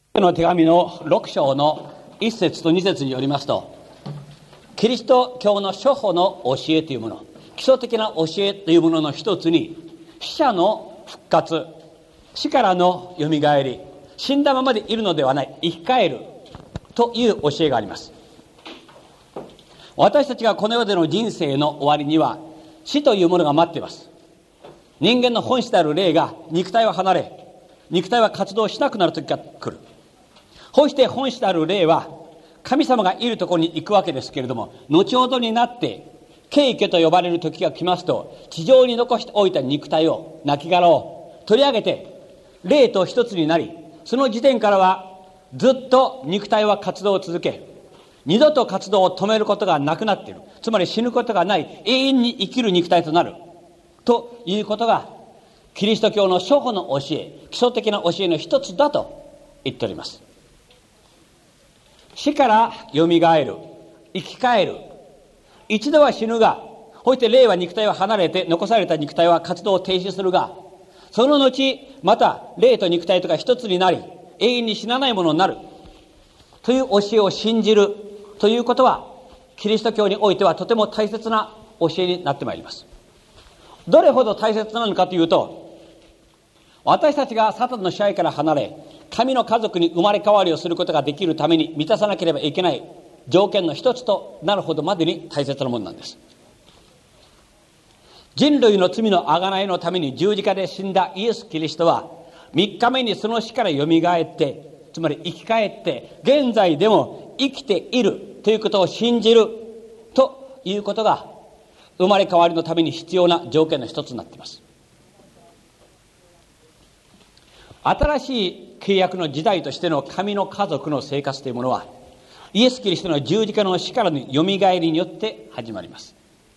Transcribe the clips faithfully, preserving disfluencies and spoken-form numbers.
の手紙のろく章のいっ節とに節によりますと、キリスト教の初歩の教えというもの、基礎的な教えというものの一つに、死者の復活、死からのよみがえり、死んだままでいるのではない、生き返るという教えがあります。私たちがこの世での人生の終わりには死というものが待っています。人間の本質である霊が肉体を離れ、肉体は活動しなくなる時が来る。こうして本質である霊は神様がいるところに行くわけですけれども、後ほどになって景家と呼ばれる時が来ますと、地上に残しておいた肉体を、亡骸を取り上げて霊と一つになり、その時点からはずっと肉体は活動を続け、二度と活動を止めることがなくなっている。つまり死ぬことがない、永遠に生きる肉体となるということがキリスト教の初歩の教え、基礎的な教えの一つだと言っております。死からよみがえる、生き返る。一度は死ぬが、そして霊は肉体を離れて、残された肉体は活動を停止するが、その後また霊と肉体とが一つになり、永遠に死なないものになるという教えを信じるということは、キリスト教においてはとても大切な教えになってまいります。どれほど大切なのかというと、私たちがサタンの支配から離れ、神の家族に生まれ変わりをすることができるために満たさなければいけない条件の一つとなるほどまでに大切なものなんです。人類の罪の贖いのために十字架で死んだイエス・キリストは、三日目にその死からよみがえって、つまり生き返って現在でも生きているということを信じるということが、生まれ変わりのために必要な条件の一つになっています。新しい契約の時代としての神の家族の生活というものは、イエス・キリストの十字架の死からのよみがえりによって始まります。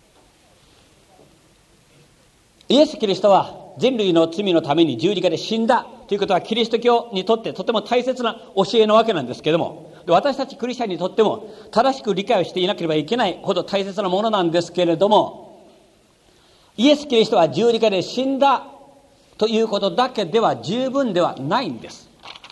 イエス・キリストは人類の罪のために十字架で死んだということは、キリスト教にとってとても大切な教えなわけなんですけれども、私たちクリスチャンにとっても正しく理解をしていなければいけないほど大切なものなんですけれども、イエス・キリストは十字架で死んだということだけでは十分ではないんです。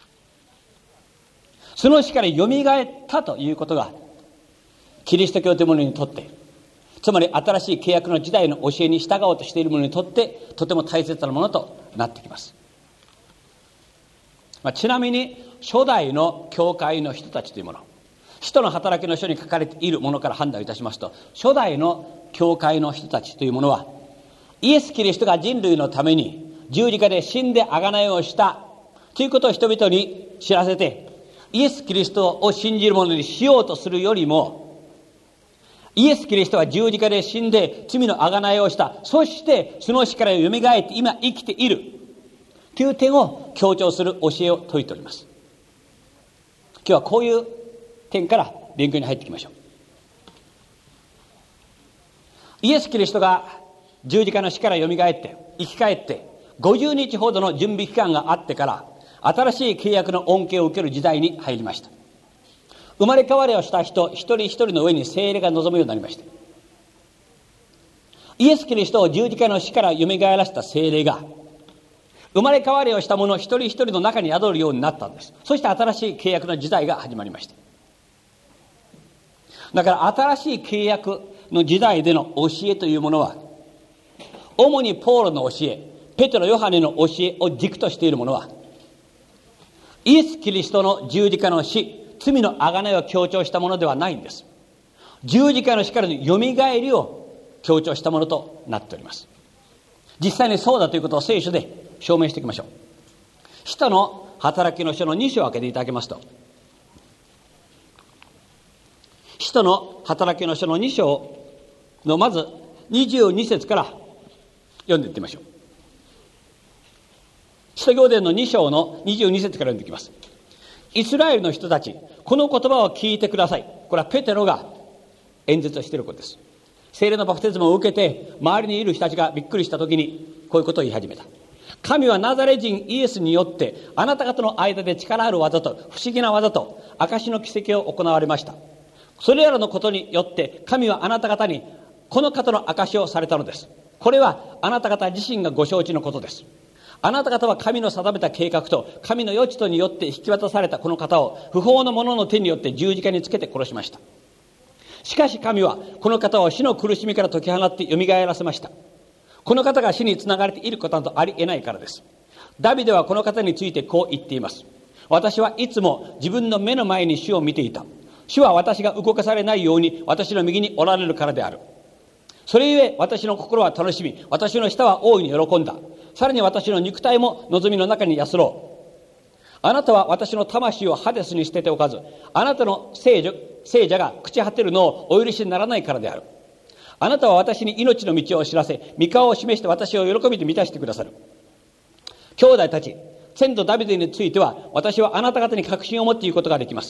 その死からよみがえったということが、キリスト教というものにとって、つまり新しい契約の時代の教えに従おうとしている者にとってとても大切なものとなってきます。まあ、ちなみに初代の教会の人たちというもの、使徒の働きの書に書かれているものから判断いたしますと、初代の教会の人たちというものは、イエス・キリストが人類のために十字架で死んで贖いをしたということを人々に知らせて、イエス・キリストを信じる者にしようとするよりも、イエス・キリストは十字架で死んで罪の贖いをした、そしてその死からよみがえって今生きているという点を強調する教えを説いております。今日はこういう点から勉強に入っていきましょう。イエス・キリストが十字架の死からよみがえって生き返ってごじゅうにちほどの準備期間があってから、新しい契約の恩恵を受ける時代に入りました。生まれ変わりをした人一人一人の上に聖霊が臨むようになりました。イエス・キリストを十字架の死からよみがえらせた聖霊が、生まれ変わりをした者一人一人の中に宿るようになったんです。そして新しい契約の時代が始まりました。だから新しい契約の時代での教えというものは、主にポールの教え、ペテロ・ヨハネの教えを軸としているものは、イエス・キリストの十字架の死、罪の贖いを強調したものではないんです。十字架の死からのよみがえりを強調したものとなっております。実際にそうだということを聖書で証明していきましょう。使徒の働きの書のに章を開けていただけますと、使徒の働きの書のに章のまずにじゅうに節から読んでいってみましょう。使徒行伝のに章のにじゅうに節から読んでいきます。イスラエルの人たち、この言葉を聞いてください。これはペテロが演説をしていることです。聖霊のバプテスマを受けて周りにいる人たちがびっくりしたときにこういうことを言い始めた。神はナザレ人イエスによってあなた方の間で力ある技と不思議な技と証の奇跡を行われました。それらのことによって神はあなた方にこの方の証をされたのです。これはあなた方自身がご承知のことです。 あなた方は神の定めた計画と神の余地とによって引き渡されたこの方を不法の者の手によって十字架につけて殺しました。しかし神はこの方を死の苦しみから解き放ってよみがえらせました。この方が死につながれていることなどありえないからです。ダビデはこの方についてこう言っています。私はいつも自分の目の前に主を見ていた。主は私が動かされないように私の右におられるからである。それゆえ私の心は楽しみ、私の舌は大いに喜んだ。さらに私の肉体も望みの中に安ろう。あなたは私の魂をハデスに捨てておかず、あなたの聖女、聖者が朽ち果てるのをお許しにならないからである。あなたは私に命の道を知らせ、御顔を示して私を喜びで満たしてくださる。兄弟たち、先祖ダビデについては私はあなた方に確信を持って言うことができます。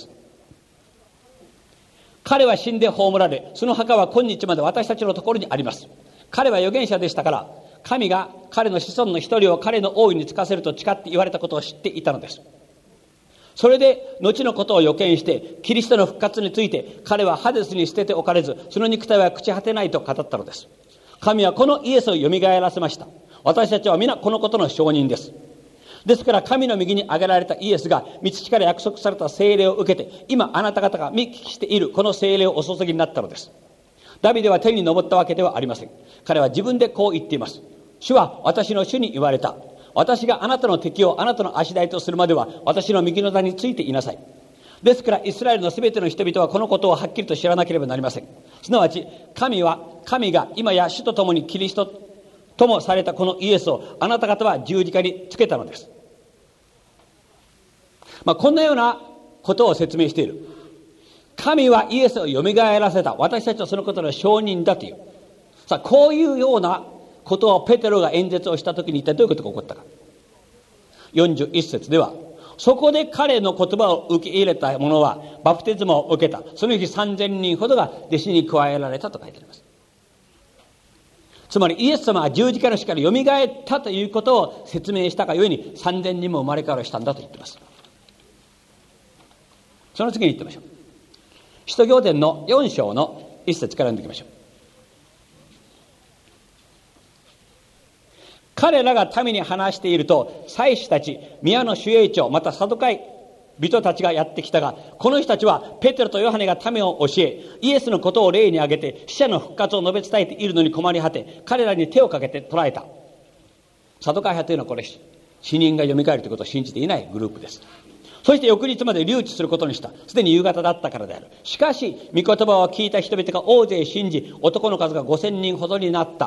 彼は死んで葬られ、その墓は今日まで私たちのところにあります。彼は預言者でしたから、神が彼の子孫の一人を彼の王位に就かせると誓って言われたことを知っていたのです。それで後のことを予見して、キリストの復活について彼はハデスに捨てておかれず、その肉体は朽ち果てないと語ったのです。神はこのイエスをよみがえらせました。私たちは皆このことの証人です。ですから神の右に挙げられたイエスが御父から約束された聖霊を受けて、今あなた方が見聞きしているこの聖霊をお注ぎになったのです。ダビデは天に昇ったわけではありません。彼は自分でこう言っています。主は私の主に言われた。私があなたの敵をあなたの足台とするまでは私の右の座についていなさい。ですからイスラエルのすべての人々はこのことをはっきりと知らなければなりません。すなわち神は神が今や主と共にキリストともされたこのイエスをあなた方は十字架につけたのです。まあ、こんなようなことを説明している。神はイエスをよみがえらせた。私たちはそのことの証人だという。さあ、こういうようなことをペテロが演説をしたときに一体どういうことが起こったか。よんじゅういっ節では、そこで彼の言葉を受け入れた者はバプテスマを受けた。その日さんぜんにんほどが弟子に加えられたと書いてあります。つまりイエス様は十字架の死からよみがえったということを説明したがゆえにさんぜんにんも生まれ変わりしたんだと言っています。その次に言ってみましょう。使徒行伝のよん章のいっ節から読んでいきましょう。彼らが民に話していると、祭司たち、宮の守衛長、またサドカイ人たちがやってきたが、この人たちはペテロとヨハネが民を教え、イエスのことを例に挙げて死者の復活を述べ伝えているのに困り果て、彼らに手をかけて捕らえた。サドカイ派というのはこれ、死人がよみがえるということを信じていないグループです。そして翌日まで留置することにした。すでに夕方だったからである。しかし御言葉を聞いた人々が大勢信じ、男の数がごせんにんほどになった。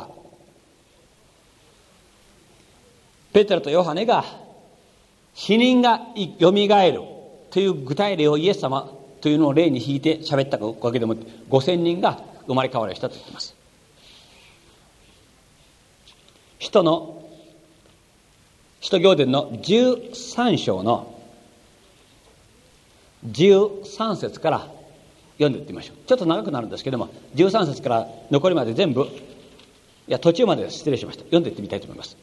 ペテロとヨハネが死人がよみがえるという具体例をイエス様というのを例に引いて喋ったおかげでもごせんにんが生まれ変わりしたと言っています。使徒の使徒行伝のじゅうさん章のじゅうさん節から読んでいってみましょう。ちょっと長くなるんですけども、じゅうさん節から残りまで全部、いや途中まで失礼しました。読んでいってみたいと思います。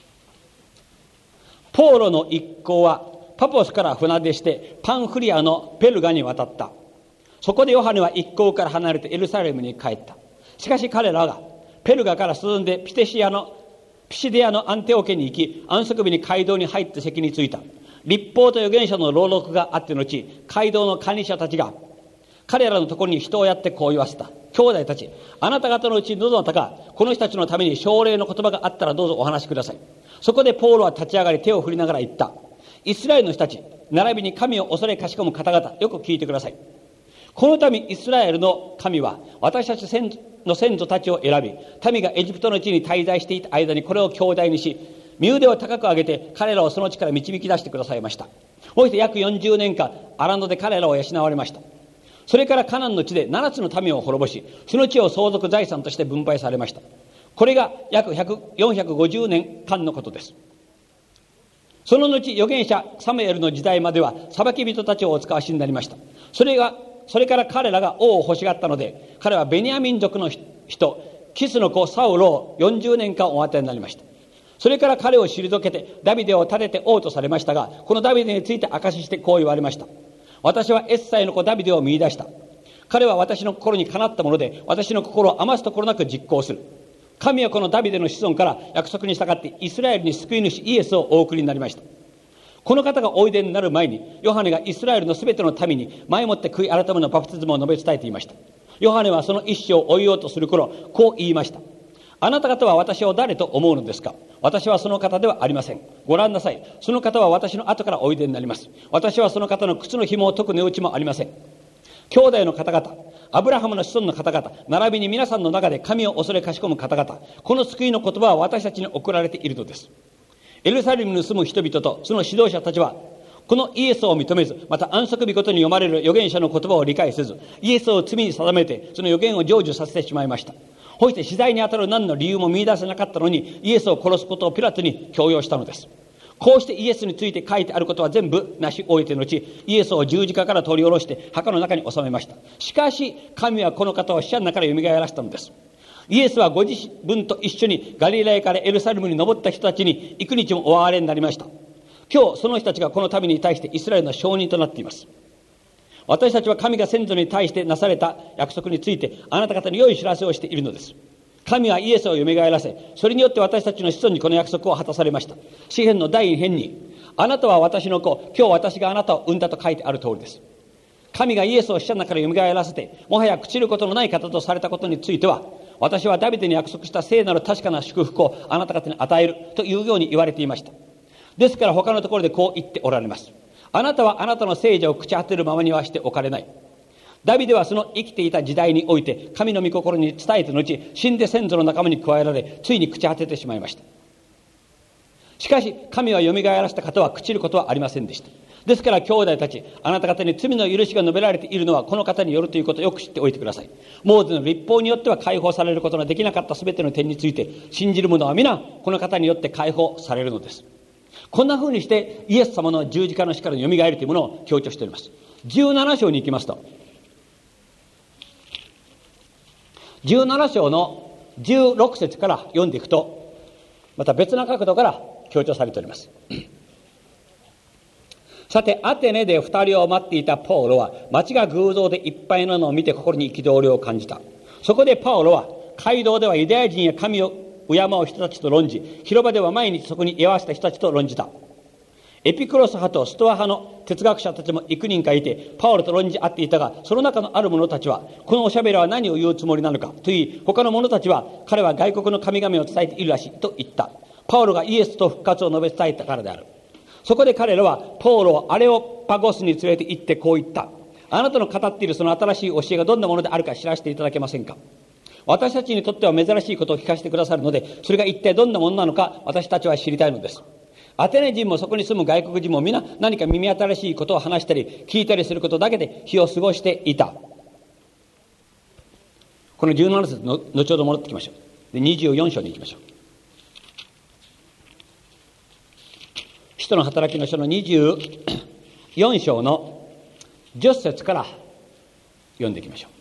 ポーロの一行はパポスから船出してパンフリアのペルガに渡った。そこでヨハネは一行から離れてエルサレムに帰った。しかし彼らがペルガから進んでピテシアのピシデアのアンテオケに行き、安息日に街道に入って席に着いた。律法と預言者の朗読があっての後、街道の管理者たちが彼らのところに人をやってこう言わせた。兄弟たち、あなた方のうちどなたかこの人たちのために奨励の言葉があったらどうぞお話しください。そこでポーロは立ち上がり手を振りながら言った。イスラエルの人たち、並びに神を恐れかしこむ方々、よく聞いてください。この民イスラエルの神は私たちの先祖たちを選び、民がエジプトの地に滞在していた間にこれを兄弟にし、身腕を高く上げて彼らをその地から導き出してくださいました。そして約よんじゅうねんかんアラノで彼らを養われました。それからカナンの地でななつの民を滅ぼし、その地を相続財産として分配されました。これが約よんひゃくごじゅうねんかんのことです。その後預言者サムエルの時代までは裁き人たちをお使わしになりました。それがそれから彼らが王を欲しがったので、彼はベニヤミン族の人キスの子サウロをよんじゅうねんかんお与えになりました。それから彼を退けてダビデを立てて王とされましたが、このダビデについて証ししてこう言われました。私はエッサイの子ダビデを見出した。彼は私の心にかなったもので、私の心を余すところなく実行する。 神はこのダビデの子孫から約束に従ってイスラエルに救い主イエスをお送りになりました。この方がおいでになる前に、ヨハネがイスラエルのすべての民に前もって悔い改めのバプテスマを述べ伝えていました。ヨハネはその一生を追いようとする頃、こう言いました。あなた方は私を誰と思うのですか。私はその方ではありません。ご覧なさい。その方は私の後からおいでになります。私はその方の靴の紐を解く値打ちもありません。兄弟の方々、アブラハムの子孫の方々、並びに皆さんの中で神を恐れかしこむ方々、この救いの言葉は私たちに送られているのです。エルサレムに住む人々とその指導者たちは、このイエスを認めず、また安息日ごとに読まれる預言者の言葉を理解せず、イエスを罪に定めてその預言を成就させてしまいました。そして死罪にあたる何の理由も見出せなかったのに、イエスを殺すことをピラトに強要したのです。こうしてイエスについて書いてあることは全部なし終えての後、イエスを十字架から取り下ろして墓の中に収めました。しかし神はこの方を死者の中からよみがえらせたのです。イエスはご自分と一緒にガリラヤからエルサレムに登った人たちに幾日もお会われになりました。今日その人たちがこの民に対してイスラエルの証人となっています。私たちは神が先祖に対してなされた約束についてあなた方に良い知らせをしているのです。神はイエスをよみがえらせ、それによって私たちの子孫にこの約束を果たされました。詩編の第二編に、あなたは私の子、今日私があなたを産んだと書いてある通りです。神がイエスを死者の中からよみがえらせて、もはや朽ちることのない方とされたことについては、私はダビデに約束した聖なる確かな祝福をあなた方に与えるというように言われていました。ですから他のところでこう言っておられます。あなたはあなたの聖者を朽ち果てるままにはしておかれない。ダビデはその生きていた時代において神の御心に伝えた後、死んで先祖の仲間に加えられ、ついに朽ち果ててしまいました。しかし神はよみがえらせた方は朽ちることはありませんでした。ですから兄弟たち、あなた方に罪の許しが述べられているのはこの方によるということをよく知っておいてください。モーゼの律法によっては解放されることのできなかったすべての点について、信じる者は皆この方によって解放されるのです。こんな風にしてイエス様の十字架の死からのよみがえるというものを強調しております。じゅうなな章に行きますと、じゅうなな章のじゅうろく節から読んでいくと、また別な角度から強調されております。さてアテネで二人を待っていたパウロは、町が偶像でいっぱいなのを見て心に憤りを感じた。そこでパウロは街道ではユダヤ人や神を敬う人たちと論じ、広場では毎日そこに居合わせた人たちと論じた。エピクロス派とストア派の哲学者たちも幾人かいてパウロと論じ合っていたが、その中のある者たちは、このおしゃべりは何を言うつもりなのかと言い、他の者たちは、彼は外国の神々を伝えているらしいと言った。パウロがイエスと復活を述べ伝えたからである。そこで彼らはパウロをアレオパゴスに連れて行ってこう言った。あなたの語っているその新しい教えがどんなものであるか知らせていただけませんか。私たちにとっては珍しいことを聞かせてくださるので、それが一体どんなものなのか私たちは知りたいのです。アテネ人もそこに住む外国人も皆何か耳新しいことを話したり聞いたりすることだけで日を過ごしていた。このじゅうなな節の後ほど戻ってきましょう。でにじゅうよん章に行きましょう。使徒の働きの書のにじゅうよん章のじゅっ節から読んでいきましょう。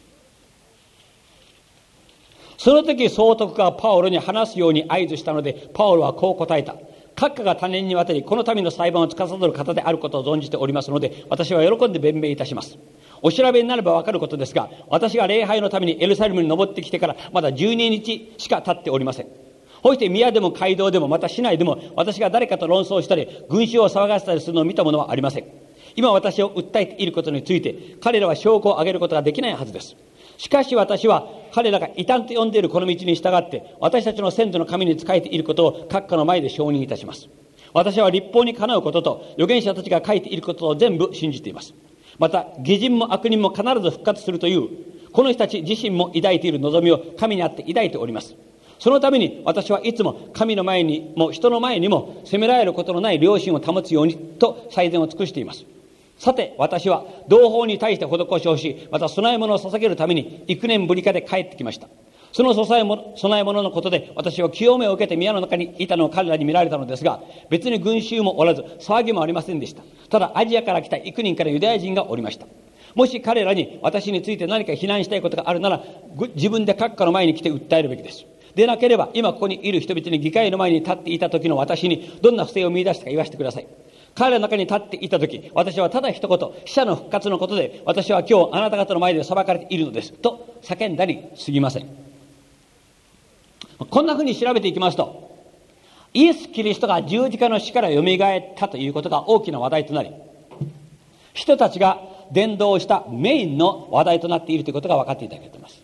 その時総督がパウロに話すように合図したので、パウロはこう答えた。閣下が多年にわたりこの民の裁判を司る方であることを存じておりますので、私は喜んで弁明いたします。お調べになればわかることですが、私が礼拝のためにエルサレムに登ってきてからまだじゅうににちしか経っておりません。そして宮でも街道でもまた市内でも私が誰かと論争したり群衆を騒がせたりするのを見たものはありません。今私を訴えていることについて彼らは証拠を挙げることができないはずです。しかし私は彼らが異端と呼んでいるこの道に従って私たちの先祖の神に仕えていることを閣下の前で承認いたします。私は律法にかなうことと預言者たちが書いていることを全部信じています。また義人も悪人も必ず復活するというこの人たち自身も抱いている望みを神にあって抱いております。そのために私はいつも神の前にも人の前にも責められることのない良心を保つようにと最善を尽くしています。さて私は同胞に対して施しをし、また供え物を捧げるために幾年ぶりかで帰ってきました。その供え物、供え物のことで私は清めを受けて宮の中にいたのを彼らに見られたのですが、別に群衆もおらず騒ぎもありませんでした。ただアジアから来た幾人からユダヤ人がおりました。もし彼らに私について何か非難したいことがあるなら、自分で閣下の前に来て訴えるべきです。でなければ今ここにいる人々に議会の前に立っていた時の私にどんな不正を見出したか言わせてください。彼らの中に立っていた時、私はただ一言、死者の復活のことで私は今日あなた方の前で裁かれているのですと叫んだりすぎません。 こんなふうに調べていきますと、イエス・キリストが十字架の死からよみがえったということが大きな話題となり、人たちが伝道したメインの話題となっているということが分かっていただけています。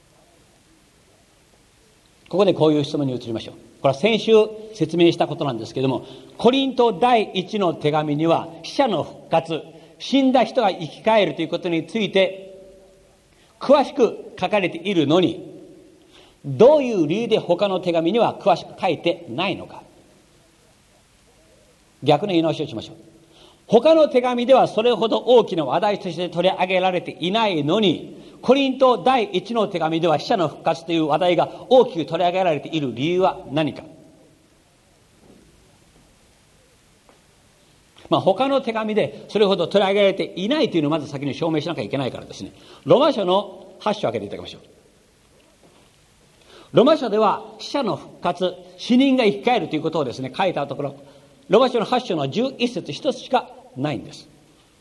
ここでこういう質問に移りましょう。これは先週説明したことなんですけれども、コリント第一の手紙には死者の復活、死んだ人が生き返るということについて詳しく書かれているのに、どういう理由で他の手紙には詳しく書いてないのか。逆の言い直しをしましょう。他の手紙ではそれほど大きな話題として取り上げられていないのに、コリント第一の手紙では死者の復活という話題が大きく取り上げられている理由は何か。まあ、他の手紙でそれほど取り上げられていないというのをまず先に証明しなきゃいけないからですね、ロマ書のはち章を開けていただきましょう。ロマ書では死者の復活、死人が生き返るということをですね書いたところ、ロマ書のはち章のじゅういち節一つしかないんです。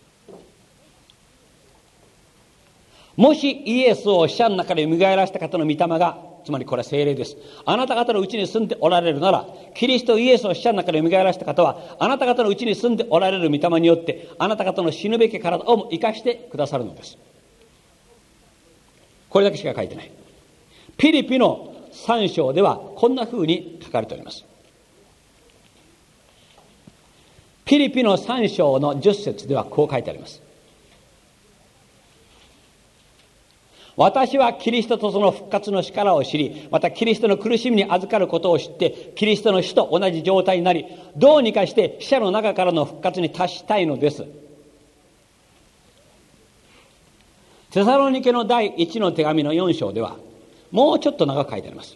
もしイエスを死者の中で蘇らせた方の御霊が、つまりこれは聖霊です、あなた方のうちに住んでおられるなら、キリストイエスを死者の中で蘇らせた方はあなた方のうちに住んでおられる御霊によってあなた方の死ぬべき体をも生かしてくださるのです。これだけしか書いてない。ピリピのさん章ではこんなふうに書かれております。ピリピのさん章のじゅっ節ではこう書いてあります。私はキリストとその復活の力を知り、またキリストの苦しみに預かることを知って、キリストの死と同じ状態になり、どうにかして死者の中からの復活に達したいのです。テサロニケの第一の手紙のよん章ではもうちょっと長く書いてあります。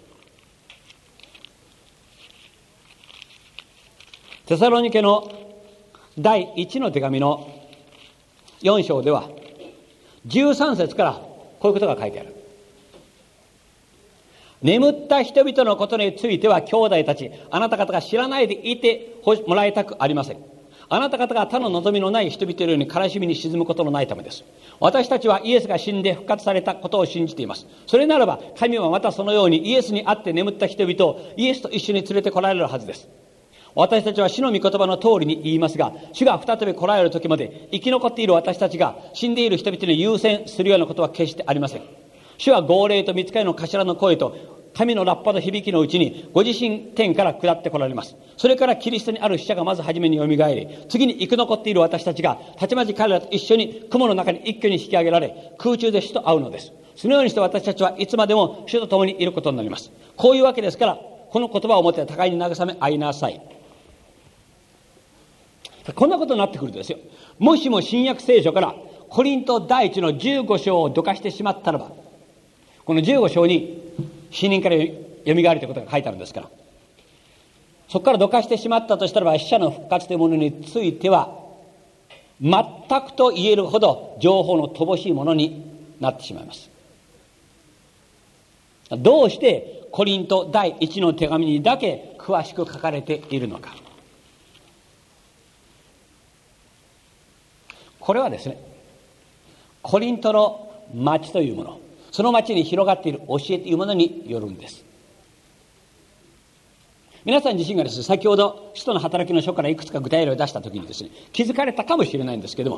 テサロニケの第一の手紙のよん章ではじゅうさん節からこういうことが書いてある。眠った人々のことについては兄弟たち、あなた方が知らないでいてもらいたくありません。あなた方が他の望みのない人々よりに悲しみに沈むことのないためです。私たちはイエスが死んで復活されたことを信じています。それならば神はまたそのようにイエスにあって眠った人々をイエスと一緒に連れて来られるはずです。私たちは主の御言葉の通りに言いますが、主が再び来られる時まで生き残っている私たちが死んでいる人々に優先するようなことは決してありません。主は号令と御使いの頭の声と神のラッパの響きのうちにご自身天から下って来られます。それからキリストにある死者がまず初めによみがえり、次に生き残っている私たちがたちまち彼らと一緒に雲の中に一挙に引き上げられ、空中で主と会うのです。そのようにして私たちはいつまでも主と共にいることになります。こういうわけですから、この言葉をもって互いに慰め合いなさい。こんなことになってくるとですよ、もしも新約聖書からコリント第一のじゅうご章をどかしてしまったらば、このじゅうご章に死人からよみがえるということが書いてあるんですから、そこからどかしてしまったとしたらば、死者の復活というものについては全くと言えるほど情報の乏しいものになってしまいます。どうしてコリント第一の手紙にだけ詳しく書かれているのか。これはですね、コリントの町というもの、その町に広がっている教えというものによるんです。皆さん自身がですね、先ほど使徒の働きの書からいくつか具体例を出したときにですね、気づかれたかもしれないんですけども、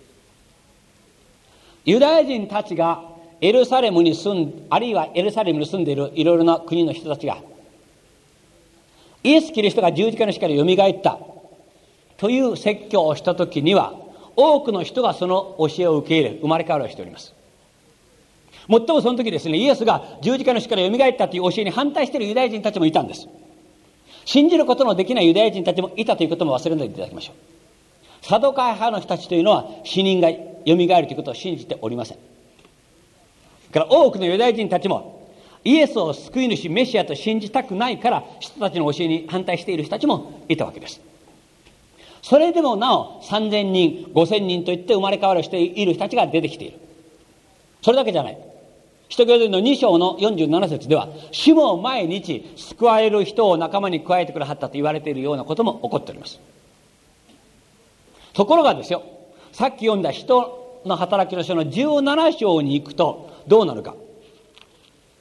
ユダヤ人たちがエルサレムに住ん、あるいはエルサレムに住んでいるいろいろな国の人たちが、イエス・キリストが十字架の死からよみがえったという説教をしたときには、多くの人がその教えを受け入れ、生まれ変わりをしております。もっともその時ですね、イエスが十字架の死からよみがえったという教えに反対しているユダヤ人たちもいたんです。信じることのできないユダヤ人たちもいたということも忘れないでいただきましょう。サドカイ派の人たちというのは死人がよみがえるということを信じておりません。だから多くのユダヤ人たちもイエスを救い主メシアと信じたくないから、人たちの教えに反対している人たちもいたわけです。それでもなおさんぜんにんごせんにんといって生まれ変わりをしている人たちが出てきている。それだけじゃない。使徒行伝のに章のよんじゅうなな節では、主も毎日救われる人を仲間に加えてくださったと言われているようなことも起こっております。ところがですよ、さっき読んだ使徒の働きの書のじゅうなな章に行くとどうなるか。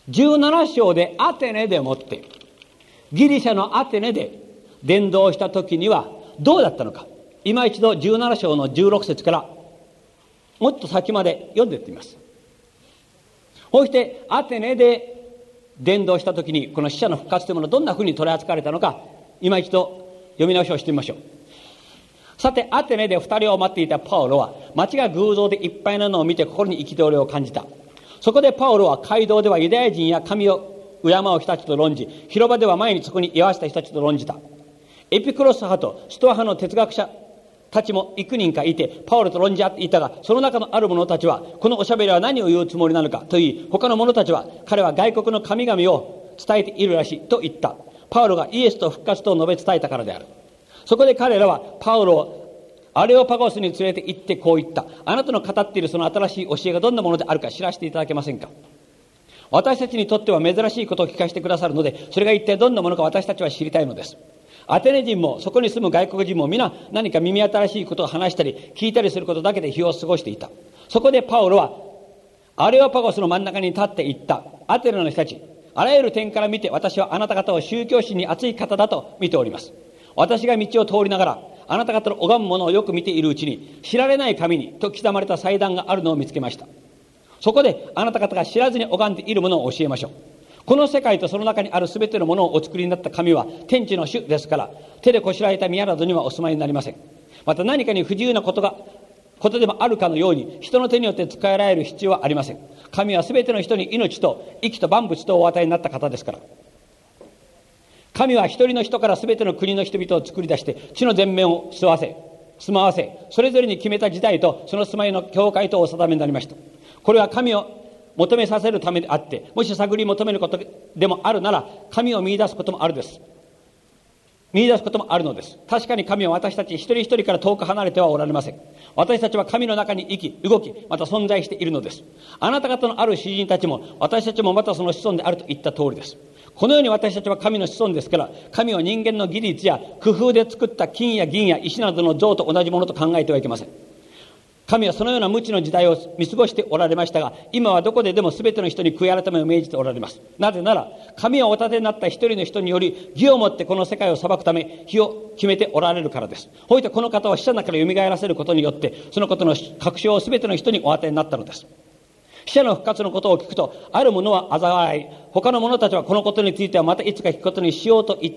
じゅうなな章でアテネでもって、ギリシャのアテネで伝道した時にはどうだったのか、今一度じゅうなな章のじゅうろく節からもっと先まで読んでいってみます。そしてアテネで伝道した時にこの死者の復活というものをどんなふうに取り扱われたのか、今一度読み直しをしてみましょう。さてアテネで二人を待っていたパウロは町が偶像でいっぱいなのを見て心に憤りを感じた。そこでパウロは街道ではユダヤ人や神を敬う人たちと論じ、広場では前にそこに居合わせた人たちと論じた。エピクロス派とストア派の哲学者たちも幾人かいてパウロと論じ合っていたが、その中のある者たちはこのおしゃべりは何を言うつもりなのかと言い、他の者たちは彼は外国の神々を伝えているらしいと言った。パウロがイエスと復活と述べ伝えたからである。そこで彼らはパウロをアレオパゴスに連れて行ってこう言った。あなたの語っているその新しい教えがどんなものであるか知らせていただけませんか。私たちにとっては珍しいことを聞かせてくださるので、それが一体どんなものか私たちは知りたいのです。アテネ人もそこに住む外国人も皆何か耳新しいことを話したり聞いたりすることだけで日を過ごしていた。そこでパウロはアレオパゴスの真ん中に立って言った。アテネの人たち、あらゆる点から見て私はあなた方を宗教心に熱い方だと見ております。私が道を通りながらあなた方の拝むものをよく見ているうちに、知られない神にと刻まれた祭壇があるのを見つけました。そこであなた方が知らずに拝んでいるものを教えましょう。この世界とその中にあるすべてのものをお作りになった神は天地の主ですから、手でこしらえた宮などにはお住まいになりません。また何かに不自由なことがことでもあるかのように人の手によって使えられる必要はありません。神はすべての人に命と息と万物とをお与えになった方ですから。神は一人の人からすべての国の人々を作り出して地の全面を住まわせ住まわせそれぞれに決めた時代とその住まいの境界とお定めになりました。これは神を求めさせるためであって、もし探り求めることでもあるなら神を見出すこともあるです見出すこともあるのです。確かに神は私たち一人一人から遠く離れてはおられません。私たちは神の中に生き動きまた存在しているのです。あなた方のある詩人たちも私たちもまたその子孫であると言った通りです。このように私たちは神の子孫ですから、神を人間の技術や工夫で作った金や銀や石などの像と同じものと考えてはいけません。神はそのような無知の時代を見過ごしておられましたが、今はどこででも全ての人に悔い改めを命じておられます。なぜなら神はお立てになった一人の人により義をもってこの世界を裁くため日を決めておられるからです。ほいてこの方は死者の中から蘇らせることによってそのことの確証を全ての人にお与えになったのです。死者の復活のことを聞くとある者は嘲笑い、他の者たちはこのことについてはまたいつか聞くことにしようと言った。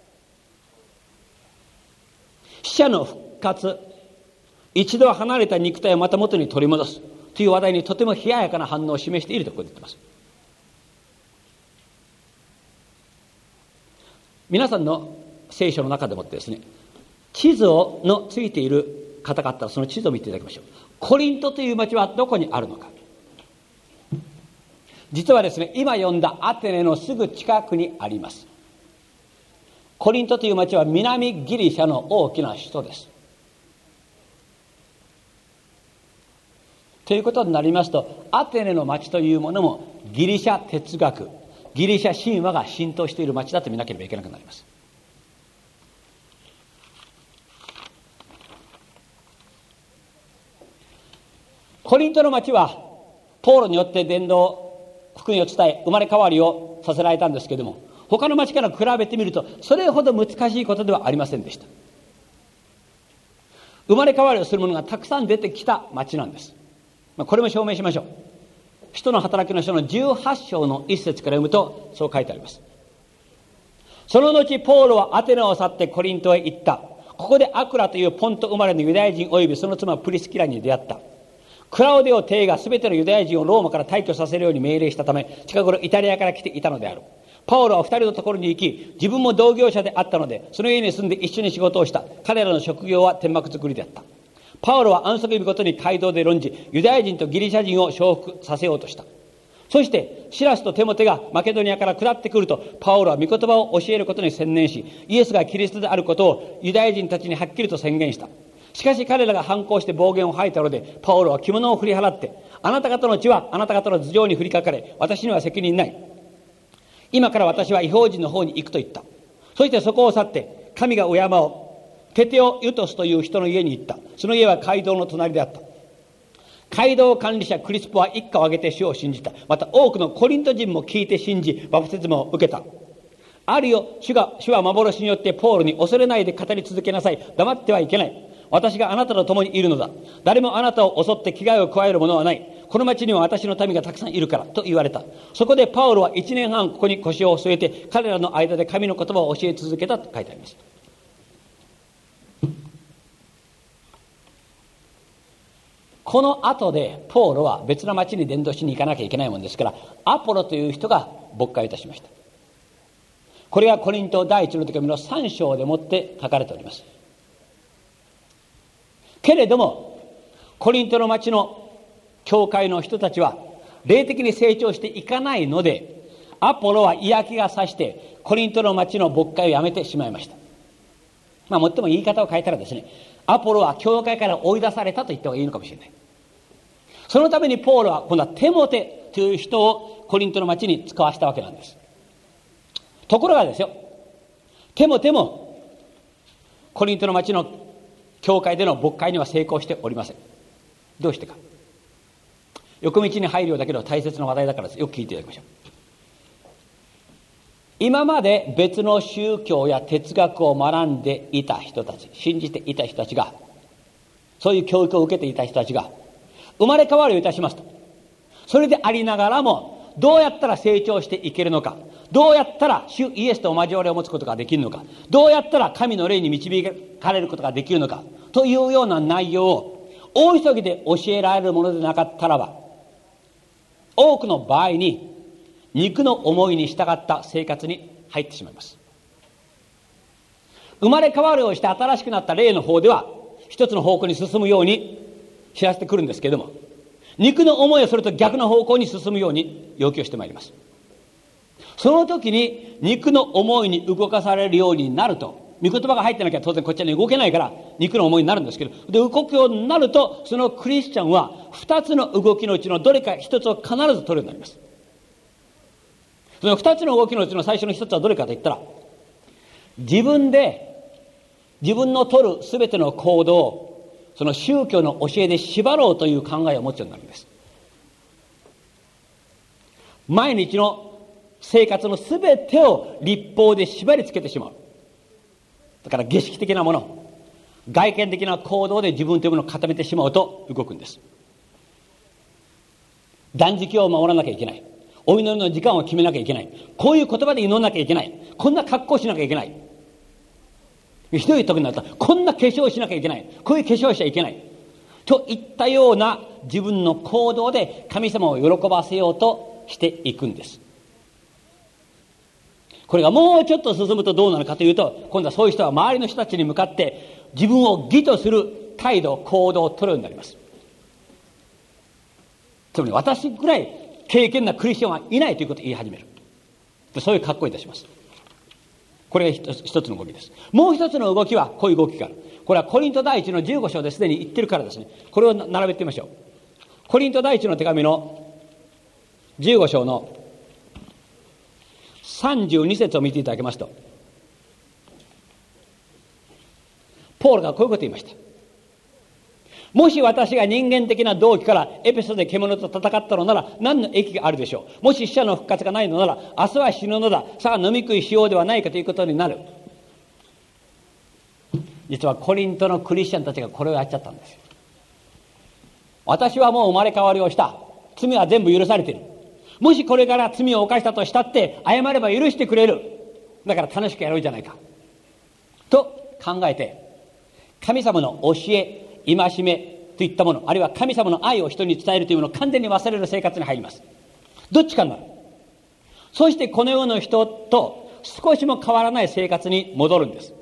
死者の復活、一度離れた肉体をまた元に取り戻すという話題にとても冷ややかな反応を示しているとここで言っています。皆さんの聖書の中でもってですね、地図をのついている方があったらその地図を見ていただきましょう。コリントという町はどこにあるのか。実はですね、今読んだアテネのすぐ近くにあります。コリントという町は南ギリシャの大きな首都です。ということになりますと、アテネの町というものもギリシャ哲学、ギリシャ神話が浸透している町だと見なければいけなくなります。コリントの町はポーロによって伝道福音を伝え生まれ変わりをさせられたんですけれども、他の町から比べてみるとそれほど難しいことではありませんでした。生まれ変わりをする者がたくさん出てきた町なんです。これも証明しましょう。使徒の働きの書のじゅうはち章の一節から読むとそう書いてあります。その後ポーロはアテネを去ってコリントへ行った。ここでアクラというポント生まれのユダヤ人およびその妻プリスキラに出会った。クラウデオ帝がすべてのユダヤ人をローマから退去させるように命令したため、近頃イタリアから来ていたのである。パウロは二人のところに行き、自分も同業者であったのでその家に住んで一緒に仕事をした。彼らの職業は天幕作りであった。パウロは安息日ごとに街道で論じ、ユダヤ人とギリシャ人を承服させようとした。そしてシラスとテモテがマケドニアから下ってくると、パウロは御言葉を教えることに専念し、イエスがキリストであることをユダヤ人たちにはっきりと宣言した。しかし彼らが反抗して暴言を吐いたので、パウロは着物を振り払って、あなた方の血はあなた方の頭上に降りかかれ、私には責任ない。今から私は異邦人の方に行くと言った。そしてそこを去って神が敬うテテオユトスという人の家に行った。その家は街道の隣であった。 街道管理者クリスポは一家を挙げて主を信じた。また多くのコリント人も聞いて信じ、バプテスマを受けた。あるよ、主が、主は幻によってポールに恐れないで語り続けなさい。黙ってはいけない。私があなたと共にいるのだ。誰もあなたを襲って危害を加える者はない。この町には私の民がたくさんいるからと言われた。そこでパウロは一年半ここに腰を据えて彼らの間で神の言葉を教え続けたと書いてあります。この後でポーロは別の町に伝道しに行かなきゃいけないもんですから、アポロという人が牧会いたしました。これがコリント第一の手紙のさん章でもって書かれております。けれどもコリントの町の教会の人たちは霊的に成長していかないので、アポロは嫌気がさしてコリントの町の牧会をやめてしまいました。まあもっとも言い方を変えたらですね、アポロは教会から追い出されたと言った方がいいのかもしれない。そのためにポールは今度はテモテという人をコリントの町に使わしたわけなんです。ところがですよ、テモテもコリントの町の教会での牧会には成功しておりません。どうしてか。横道に入るようだけど大切な話題だからです。よく聞いていただきましょう。今まで別の宗教や哲学を学んでいた人たち、信じていた人たちが、そういう教育を受けていた人たちが生まれ変わりをいたしますと。それでありながらもどうやったら成長していけるのか、どうやったら主イエスと交わりを持つことができるのか、どうやったら神の霊に導かれることができるのかというような内容を大急ぎで教えられるものでなかったらば、多くの場合に肉の思いに従った生活に入ってしまいます。生まれ変わりをして新しくなった霊の方では一つの方向に進むように知らせてくるんですけれども、肉の思いをそれと逆の方向に進むように要求してまいります。その時に肉の思いに動かされるようになると、御言葉が入ってなきゃ当然こっちに動けないから肉の思いになるんですけど、で動くようになると、そのクリスチャンは二つの動きのうちのどれか一つを必ず取るようになります。その二つの動きのうちの最初の一つはどれかと言ったら、自分で自分の取るすべての行動をその宗教の教えで縛ろうという考えを持つようになるんです。毎日の生活のすべてを律法で縛り付けてしまう。だから儀式的なもの、外見的な行動で自分というものを固めてしまうと動くんです。断食を守らなきゃいけない、お祈りの時間を決めなきゃいけない、こういう言葉で祈らなきゃいけない、こんな格好しなきゃいけない、ひどい時になったらこんな化粧しなきゃいけない、こういう化粧しちゃいけないといったような自分の行動で神様を喜ばせようとしていくんです。これがもうちょっと進むとどうなるかというと、今度はそういう人は周りの人たちに向かって自分を義とする態度、行動を取るようになります。つまり私ぐらい敬虔なクリスチャンはいないということを言い始める。そういう格好いたします。これが一つ、一つの動きです。もう一つの動きはこういう動きがある。これはコリント第一のじゅうご章ですでに言ってるからですね。これを並べてみましょう。コリント第一の手紙のじゅうご章のさんじゅうに節を見ていただきますと、ポールがこういうことを言いました。もし私が人間的な動機からエペソで獣と戦ったのなら何の益があるでしょう。もし死者の復活がないのなら明日は死ぬのだ、さあ飲み食いしようではないかということになる。実はコリントのクリスチャンたちがこれをやっちゃったんですよ。私はもう生まれ変わりをした、罪は全部許されている、もしこれから罪を犯したとしたって謝れば許してくれる、だから楽しくやろうじゃないかと考えて、神様の教え、戒めといったもの、あるいは神様の愛を人に伝えるというものを完全に忘れる生活に入ります。どっちかになる。そしてこの世の人と少しも変わらない生活に戻るんです。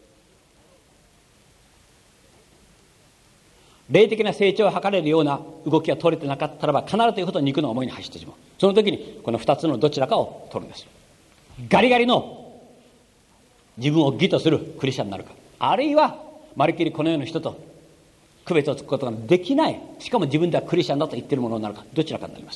霊的な成長を図れるような動きが取れてなかったらば、必ずということを肉の思いに走ってしまう。その時にこの二つのどちらかを取るんです。ガリガリの自分を義とするクリスチャンになるか、あるいはまるっきりこの世の人と区別をつくことができない、しかも自分ではクリスチャンだと言っているものになるか、どちらかになります。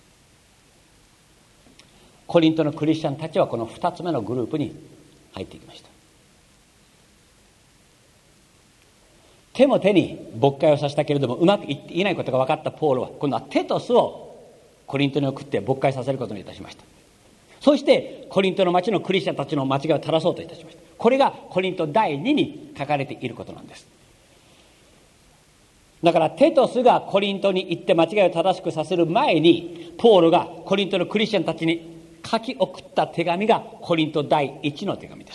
コリントのクリスチャンたちはこの二つ目のグループに入っていきました。 手も手に牧会をさせたけれどもうまくいっていないことが分かったポールは今度はテトスをコリントに送って牧会させることにいたしました。そしてコリントの町のクリスチャンたちの間違いを正そうといたしました。これがコリントだいにに書かれていることなんです。だからテトスがコリントに行って間違いを正しくさせる前にポールがコリントのクリスチャンたちに書き送った手紙がコリントだいいちの手紙です。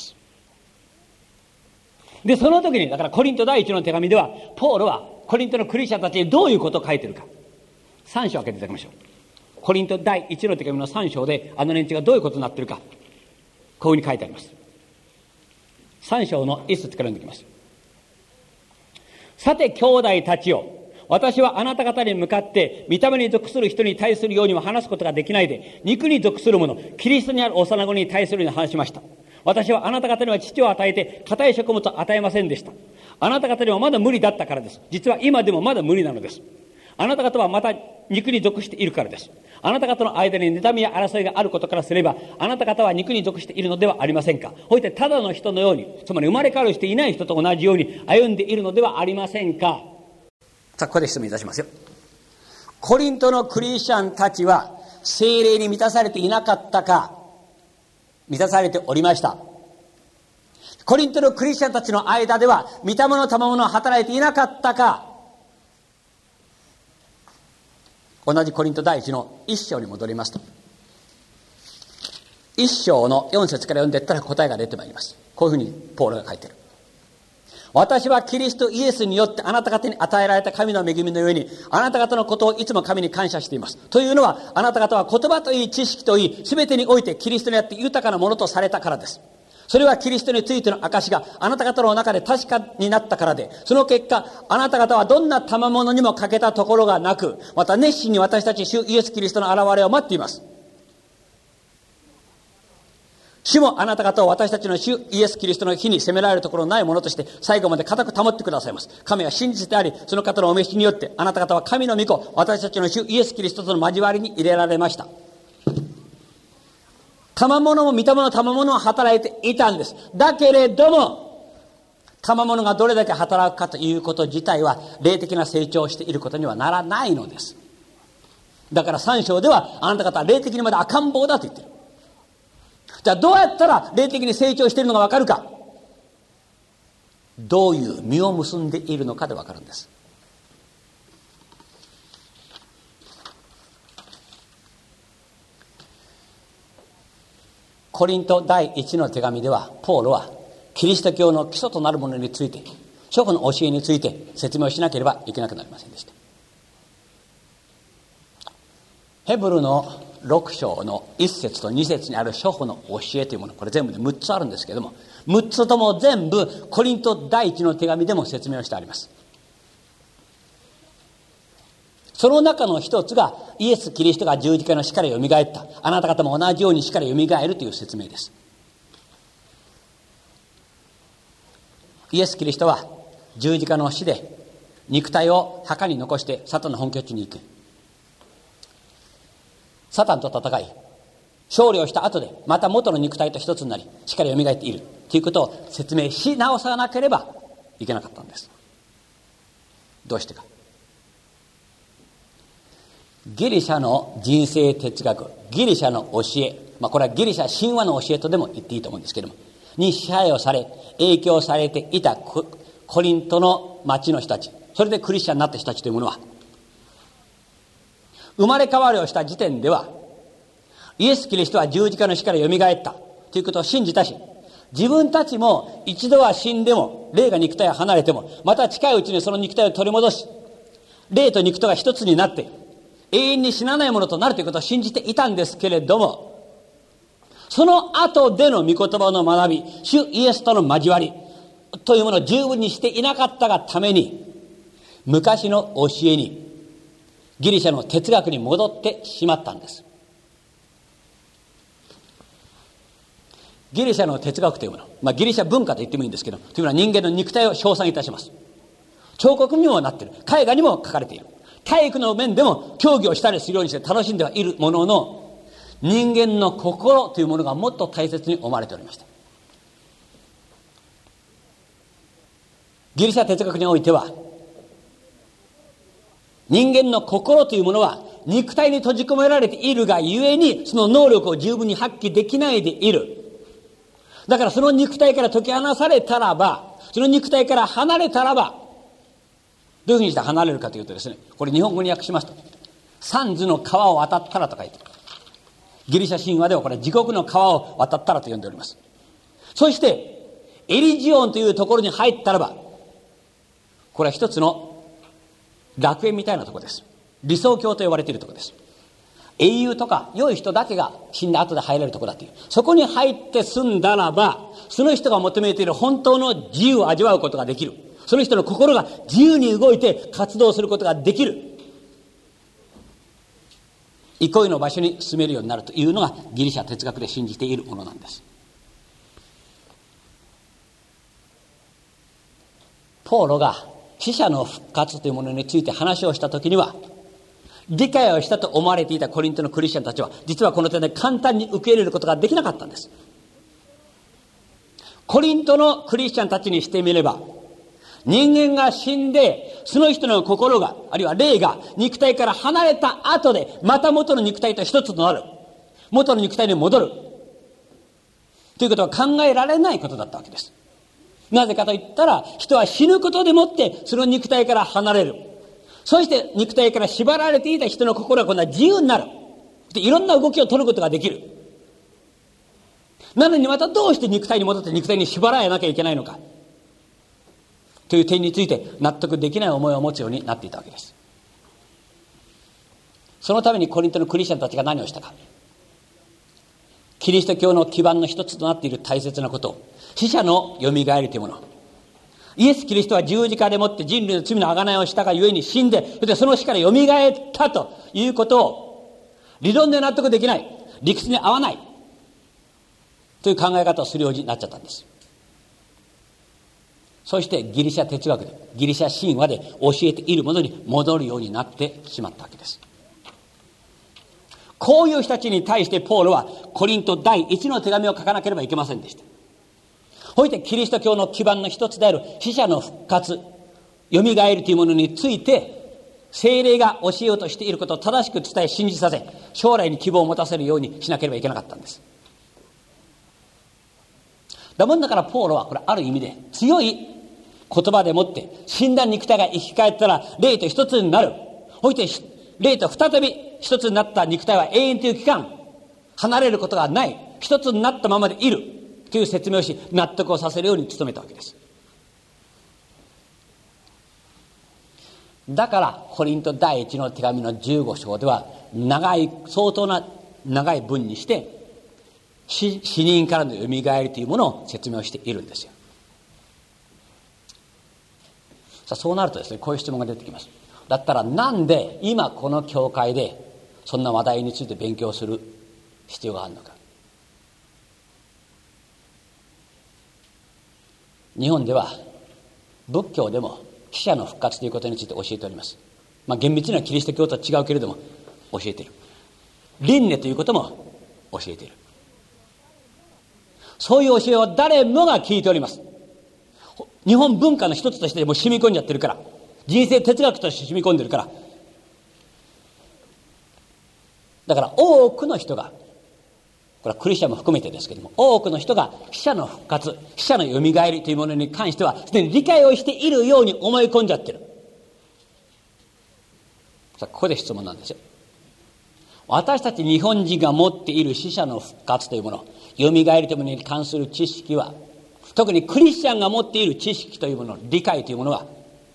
でその時にだからコリントだいいちの手紙ではポールはコリントのクリスチャンたちにどういうことを書いているかさん章開けていただきましょう。コリントだいいちの手紙のさん章であの連中がどういうことになっているかこういうふうに書いてあります。さん章のいっ節から読んできます。さて兄弟たちよ、私はあなた方に向かって御霊に属する人に対するようには話すことができないで肉に属する者キリストにある幼子に対するように話しました。私はあなた方には父を与えて固い食物を与えませんでした。あなた方にはまだ無理だったからです。実は今でもまだ無理なのです。あなた方はまた肉に属しているからです。あなた方の間に妬みや争いがあることからすればあなた方は肉に属しているのではありませんか。ほいでただの人のようにつまり生まれ変わるしていない人と同じように歩んでいるのではありませんか。さあここで質問いたしますよ。コリントのクリスチャンたちは聖霊に満たされていなかったか。満たされておりました。コリントのクリスチャンたちの間では御霊の賜物を働いていなかったか。同じコリントだいいちのいっ章に戻りますといっ章のよん節から読んでいったら答えが出てまいります。こういうふうにポールが書いている。私はキリストイエスによってあなた方に与えられた神の恵みの上にあなた方のことをいつも神に感謝しています。というのはあなた方は言葉といい知識といい全てにおいてキリストにあって豊かなものとされたからです。それはキリストについての証があなた方の中で確かになったからで、その結果あなた方はどんな賜物にも欠けたところがなく、また熱心に私たち主イエスキリストの現れを待っています。主もあなた方を私たちの主イエスキリストの日に責められるところないものとして最後まで固く保ってくださいます。神は真実であり、その方のお召しによってあなた方は神の御子私たちの主イエスキリストとの交わりに入れられました。賜物も御霊の賜物は働いていたんです。だけれども賜物がどれだけ働くかということ自体は霊的な成長をしていることにはならないのです。だからさん章ではあなた方は霊的にまだ赤ん坊だと言ってる。じゃあどうやったら霊的に成長しているのがわかるか。どういう実を結んでいるのかでわかるんです。コリントだいいちの手紙ではポールはキリスト教の基礎となるものについて諸教の教えについて説明をしなければいけなくなりませんでした。ヘブルのろく章のいっ節とに節にある諸法の教えというもの、これ全部でむっつあるんですけれども、むっつとも全部コリントだいいちの手紙でも説明をしてあります。その中の一つがイエス・キリストが十字架の死からよみがえった、あなた方も同じように死からよみがえるという説明です。イエス・キリストは十字架の死で肉体を墓に残してサタンの本拠地に行く。サタンと戦い勝利をした後でまた元の肉体と一つになり死からよみがえっているということを説明し直さなければいけなかったんです。どうしてか。ギリシャの人生哲学、ギリシャの教え、まあ、これはギリシャ神話の教えとでも言っていいと思うんですけども、に支配をされ影響されていたコリントの町の人たち、それでクリスチャンになった人たちというものは生まれ変わりをした時点ではイエス・キリストは十字架の死からよみがえったということを信じたし、自分たちも一度は死んでも霊が肉体を離れてもまた近いうちにその肉体を取り戻し霊と肉とが一つになって永遠に死なないものとなるということを信じていたんですけれども、その後での御言葉の学び、主イエスとの交わりというものを十分にしていなかったがために昔の教えにギリシャの哲学に戻ってしまったんです。ギリシャの哲学というもの、まあ、ギリシャ文化と言ってもいいんですけど、というのは人間の肉体を称賛いたします。彫刻にもなっている、絵画にも描かれている、体育の面でも競技をしたりするようにして楽しんではいるものの、人間の心というものがもっと大切に思われておりました。 ギリシャ哲学においては、人間の心というものは肉体に閉じ込められているがゆえに、その能力を十分に発揮できないでいる。だからその肉体から解き放されたらば、その肉体から離れたらば、どういうふうにして離れるかというとですね、これ日本語に訳しますと、三途の川を渡ったらと書いてある。ギリシャ神話ではこれ地獄の川を渡ったらと呼んでおります。そしてエリジオンというところに入ったらば、これは一つの楽園みたいなところです。理想郷と呼ばれているところです。英雄とか良い人だけが死んだ後で入れるところだという、そこに入って住んだらば、その人が求めている本当の自由を味わうことができる。その人の心が自由に動いて活動することができる、憩いの場所に住めるようになるというのがギリシャ哲学で信じているものなんです。ポーロが死者の復活というものについて話をしたときには、理解をしたと思われていたコリントのクリスチャンたちは、実はこの点で簡単に受け入れることができなかったんです。コリントのクリスチャンたちにしてみれば、人間が死んで、その人の心が、あるいは霊が肉体から離れた後で、また元の肉体と一つとなる。元の肉体に戻る。ということは考えられないことだったわけです。なぜかと言ったら、人は死ぬことでもって、その肉体から離れる。そして肉体から縛られていた人の心が今度は自由になる。で、いろんな動きを取ることができる。なのにまたどうして肉体に戻って肉体に縛られなきゃいけないのか。という点について納得できない思いを持つようになっていたわけです。そのためにコリントのクリスチャンたちが何をしたか。キリスト教の基盤の一つとなっている大切なことを、死者のよみがえりというもの。イエス・キリストは十字架でもって人類の罪の贖いをしたがゆえに死んで、そしてその死からよみがえったということを理論で納得できない、理屈に合わないという考え方をするようになっちゃったんです。そしてギリシャ哲学で、ギリシャ神話で教えているものに戻るようになってしまったわけです。こういう人たちに対してポールはコリント第一の手紙を書かなければいけませんでした。ほいでキリスト教の基盤の一つである死者の復活、よみがえるというものについて、聖霊が教えようとしていることを正しく伝え信じさせ、将来に希望を持たせるようにしなければいけなかったんです。だもんだからポーロはこれある意味で強い言葉でもって、死んだ肉体が生き返ったら霊と一つになる。ほいで霊と再び一つになった肉体は永遠という期間離れることがない、一つになったままでいるという説明をし、納得をさせるように努めたわけです。だからコリント第一の手紙のじゅうご章では長い、相当な長い文にして死, 死人からのよみがえりというものを説明をしているんですよ。さあ、そうなるとですね、こういう質問が出てきます。だったらなんで今この教会でそんな話題について勉強する必要があるのか。日本では仏教でも死者の復活ということについて教えております。まあ、厳密にはキリスト教とは違うけれども教えている。輪廻ということも教えている。そういう教えを誰もが聞いております。日本文化の一つとしてもう染み込んじゃってるから、人生哲学として染み込んでるから、だから多くの人が、これはクリスチャンも含めてですけれども、多くの人が死者の復活、死者のよみがえりというものに関してはすでに理解をしているように思い込んじゃってる。さあ、ここで質問なんですよ。私たち日本人が持っている死者の復活というもの、よみがえりというものに関する知識は、特にクリスチャンが持っている知識というもの、理解というものは、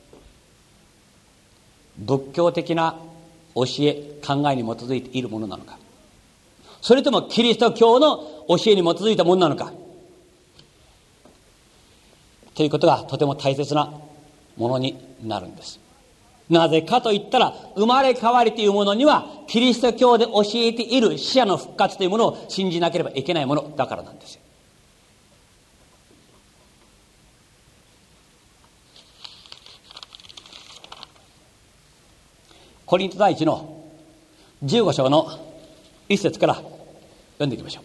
仏教的な教え、考えに基づいているものなのか、それともキリスト教の教えに基づいたものなのかということがとても大切なものになるんです。なぜかと言ったら、生まれ変わりというものにはキリスト教で教えている死者の復活というものを信じなければいけないものだからなんですよ。コリント第一のじゅうご章の一節から読んでいきましょう。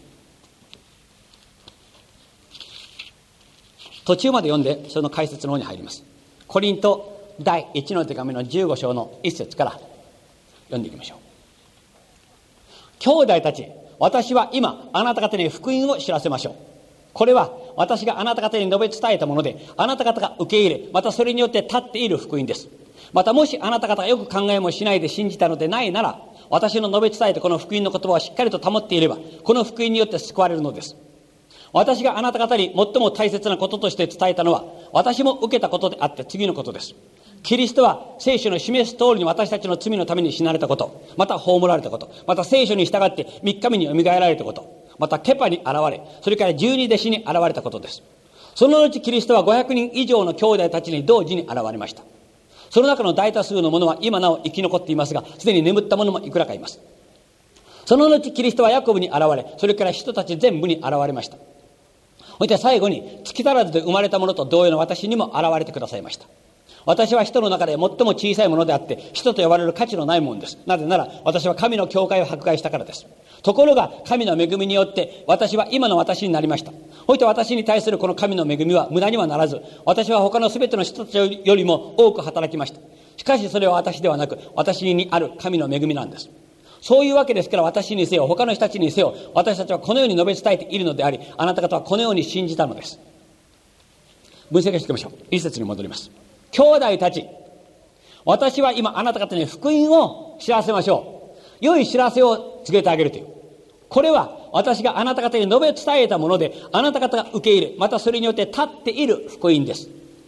途中まで読んでその解説の方に入ります。 コリント第一の手紙のじゅうご章の一節から読んでいきましょう。兄弟たち、私は今あなた方に福音を知らせましょう。これは私があなた方に述べ伝えたもので、あなた方が受け入れ、またそれによって立っている福音です。またもしあなた方がよく考えもしないで信じたのでないなら、私の述べ伝えたこの福音の言葉をしっかりと保っていれば、この福音によって救われるのです。私があなた方に最も大切なこととして伝えたのは、私も受けたことであって次のことです。キリストは聖書の示す通りに私たちの罪のために死なれたこと、また葬られたこと、また聖書に従って三日目によみがえられたこと、またケパに現れ、それから十二弟子に現れたことです。その後キリストはごひゃくにん以上の兄弟たちに同時に現れました。その中の大多数の者は今なお生き残っていますが、すでに眠った者もいくらかいます。その後キリストはヤコブに現れ、それから人たち全部に現れました。そして最後に月足らずで生まれた者と同様の私にも現れてくださいました。私は人の中で最も小さいものであって、人と呼ばれる価値のないものです。なぜなら私は神の教会を迫害したからです。ところが神の恵みによって私は今の私になりました。そして私に対するこの神の恵みは無駄にはならず、私は他のすべての人たちよりも多く働きました。しかしそれは私ではなく、私にある神の恵みなんです。そういうわけですから、私にせよ他の人たちにせよ、私たちはこのように述べ伝えているのであり、あなた方はこのように信じたのです。分析していきましょう。一節に戻ります。兄弟たち、私は今あなた方に福音を知らせましょう。良い知らせを告げてあげるという。これは私があなた方に述べ伝えたもので、あなた方が受け入れ、またそれによって立っている福音です。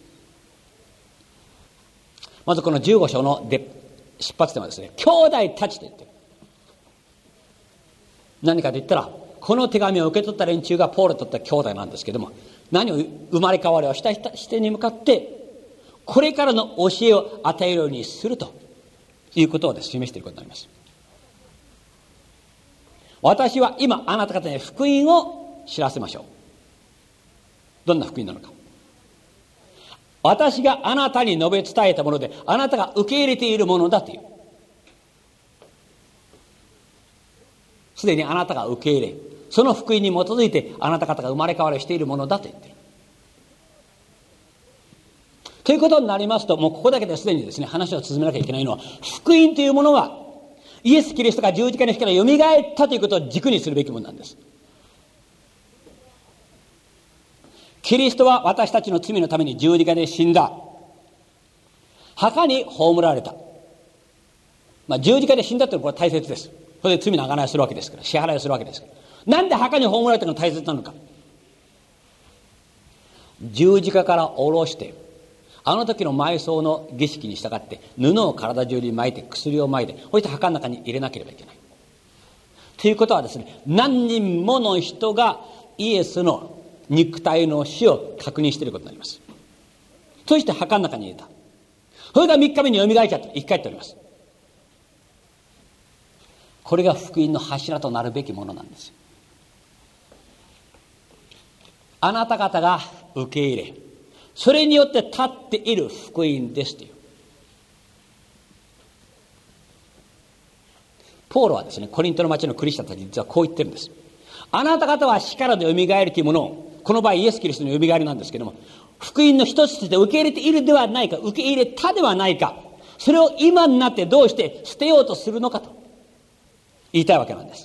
まずこのじゅうご章の出発点はですね、兄弟たちと言ってる。何かと言ったら、この手紙を受け取った連中がポールといった兄弟なんですけども、何を生まれ変わりをした人に向かってこれからの教えを与えるようにするということをです、示していることになります。私は今あなた方に福音を知らせましょう。どんな福音なのか。私があなたに述べ伝えたもので、あなたが受け入れているものだという。すでにあなたが受け入れ、その福音に基づいてあなた方が生まれ変わりをしているものだと言っている。ということになりますと、もうここだけですでにですね、話を進めなきゃいけないのは、福音というものはイエス・キリストが十字架の日からよみがえったということを軸にするべきものなんです。キリストは私たちの罪のために十字架で死んだ。墓に葬られた。まあ、十字架で死んだというのはこれは大切です。それで罪の贖いをするわけですから、支払いをするわけですから。なんで墓に葬られたのが大切なのか。十字架から下ろして、あの時の埋葬の儀式に従って布を体中に巻いて薬を巻いて、そして墓の中に入れなければいけない。ということはですね、何人もの人がイエスの肉体の死を確認していることになります。そして墓の中に入れた。それが三日目によみがえっちゃって生き返っております。これが福音の柱となるべきものなんですよ。あなた方が受け入れ、それによって立っている福音ですという。ポールはですね、コリントの町のクリスチャンたちに実はこう言ってるんです。あなた方は死からのよみがえりというものを、この場合イエス・キリストのよみがえりなんですけども、福音の一つとして受け入れているではないか、受け入れたではないか、それを今になってどうして捨てようとするのかと言いたいわけなんです。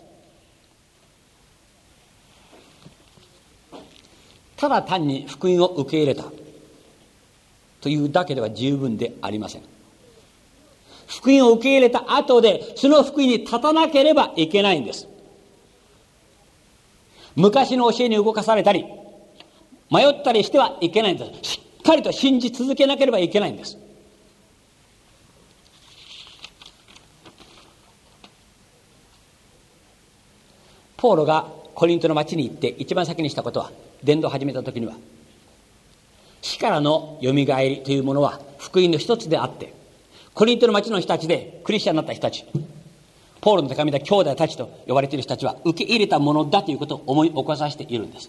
ただ単に福音を受け入れたというだけでは十分でありません。福音を受け入れた後でその福音に立たなければいけないんです。昔の教えに動かされたり迷ったりしてはいけないんです。しっかりと信じ続けなければいけないんです。ポーロがコリントの町に行って一番先にしたことは、伝道を始めた時には死からのよみがえりというものは福音の一つであって、コリントの町の人たちでクリスチャンになった人たち、ポールの手紙で兄弟たちと呼ばれている人たちは受け入れたものだということを思い起こさせているんです。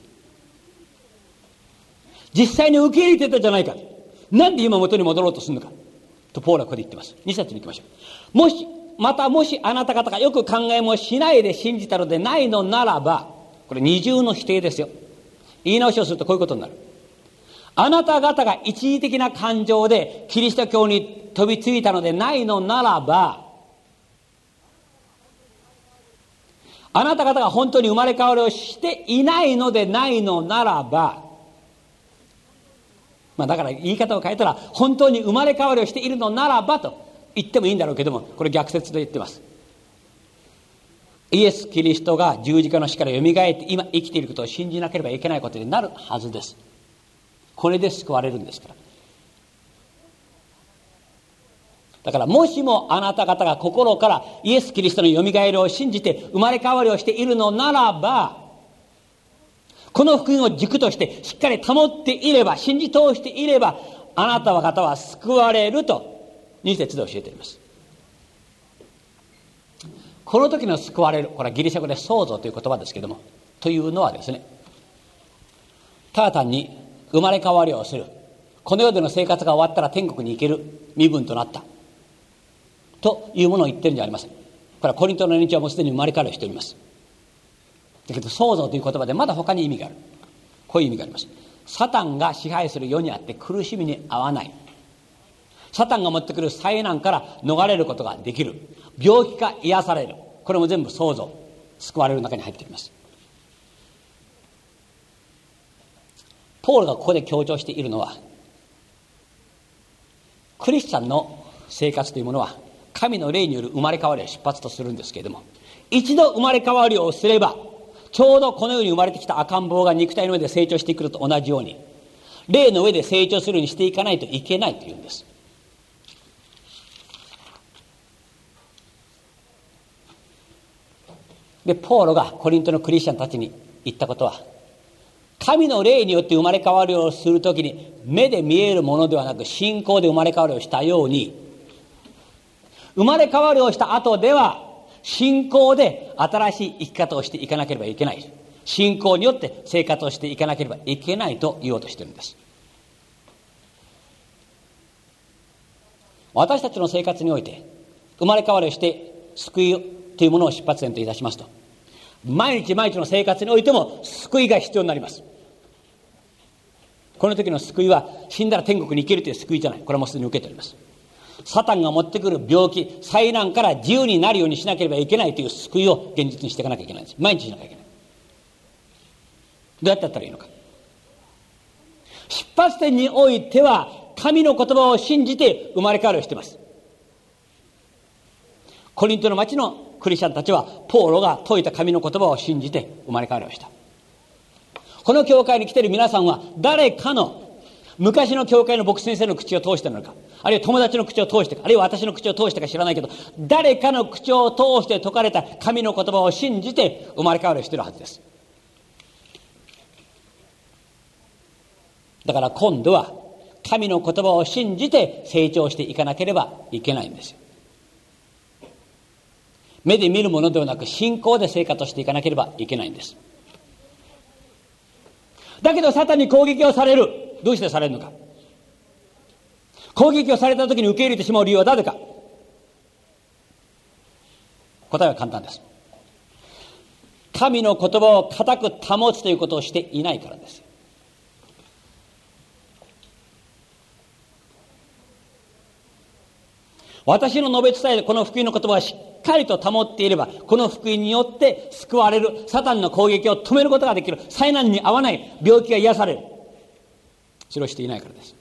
実際に受け入れてたじゃないか、なんで今元に戻ろうとするのかとポールはここで言ってます。に節に行きましょう。もしまたもしあなた方がよく考えもしないで信じたのでないのならば、これ二重の否定ですよ。言い直しをするとこういうことになる。 あなた方が一時的な感情でキリスト教に飛びついたのでないのならば、あなた方が本当に生まれ変わりをしていないのでないのならば、まあだから言い方を変えたら、本当に生まれ変わりをしているのならばと言ってもいいんだろうけども、これ逆説で言ってます。イエス・キリストが十字架の死からよみがえって今生きていることを信じなければいけないことになるはずです。これで救われるんですから。だからもしもあなた方が心からイエス・キリストのよみがえりを信じて生まれ変わりをしているのならば、この福音を軸としてしっかり保っていれば、信じ通していれば、あなた方は救われるとに節で教えています。この時の救われる、これはギリシャ語で創造という言葉ですけれども、というのはですね、ただ単に生まれ変わりをする、この世での生活が終わったら天国に行ける身分となったというものを言ってるんじゃありません。これはコリントの連中はもうすでに生まれ変わりをしております。だけど創造という言葉でまだ他に意味がある。こういう意味があります。サタンが支配する世にあって苦しみに遭わない、サタンが持ってくる災難から逃れることができる、病気か癒される、これも全部創造、救われる中に入っています。ポールがここで強調しているのは、クリスチャンの生活というものは神の霊による生まれ変わりを出発とするんですけれども、一度生まれ変わりをすれば、ちょうどこの世に生まれてきた赤ん坊が肉体の上で成長してくると同じように、霊の上で成長するようにしていかないといけないというんです。で、ポーロがコリントのクリスチャンたちに言ったことは、神の霊によって生まれ変わりをするときに、目で見えるものではなく信仰で生まれ変わりをしたように、生まれ変わりをした後では信仰で新しい生き方をしていかなければいけない、信仰によって生活をしていかなければいけないと言おうとしているんです。私たちの生活において生まれ変わりをして救いというものを出発点といたしますと、毎日毎日の生活においても救いが必要になります。この時の救いは死んだら天国に行けるという救いじゃない。これはもうすでに受けております。サタンが持ってくる病気、災難から自由になるようにしなければいけないという救いを現実にしていかなきゃいけないんです。毎日しなきゃいけない。どうやってやったらいいのか。出発点においては神の言葉を信じて生まれ変わりをしています。コリントの町のクリスチャンたちはポーロが説いた神の言葉を信じて生まれ変わりをした。この教会に来ている皆さんは誰かの昔の教会の牧師先生の口を通してなのか、あるいは友達の口を通してか、あるいは私の口を通してか知らないけど、誰かの口を通して説かれた神の言葉を信じて生まれ変わりをしているはずです。だから今度は神の言葉を信じて成長していかなければいけないんですよ。目で見るものではなく信仰で生活をしていかなければいけないんです。だけどサタンに攻撃をされる。どうしてされるのか。攻撃をされた時に受け入れてしまう理由は誰か。答えは簡単です。神の言葉を固く保つということをしていないからです。私の述べ伝えるこの福音の言葉をしっかりと保っていれば、この福音によって救われる、サタンの攻撃を止めることができる、災難に遭わない、病気が癒される。それをしていないからです。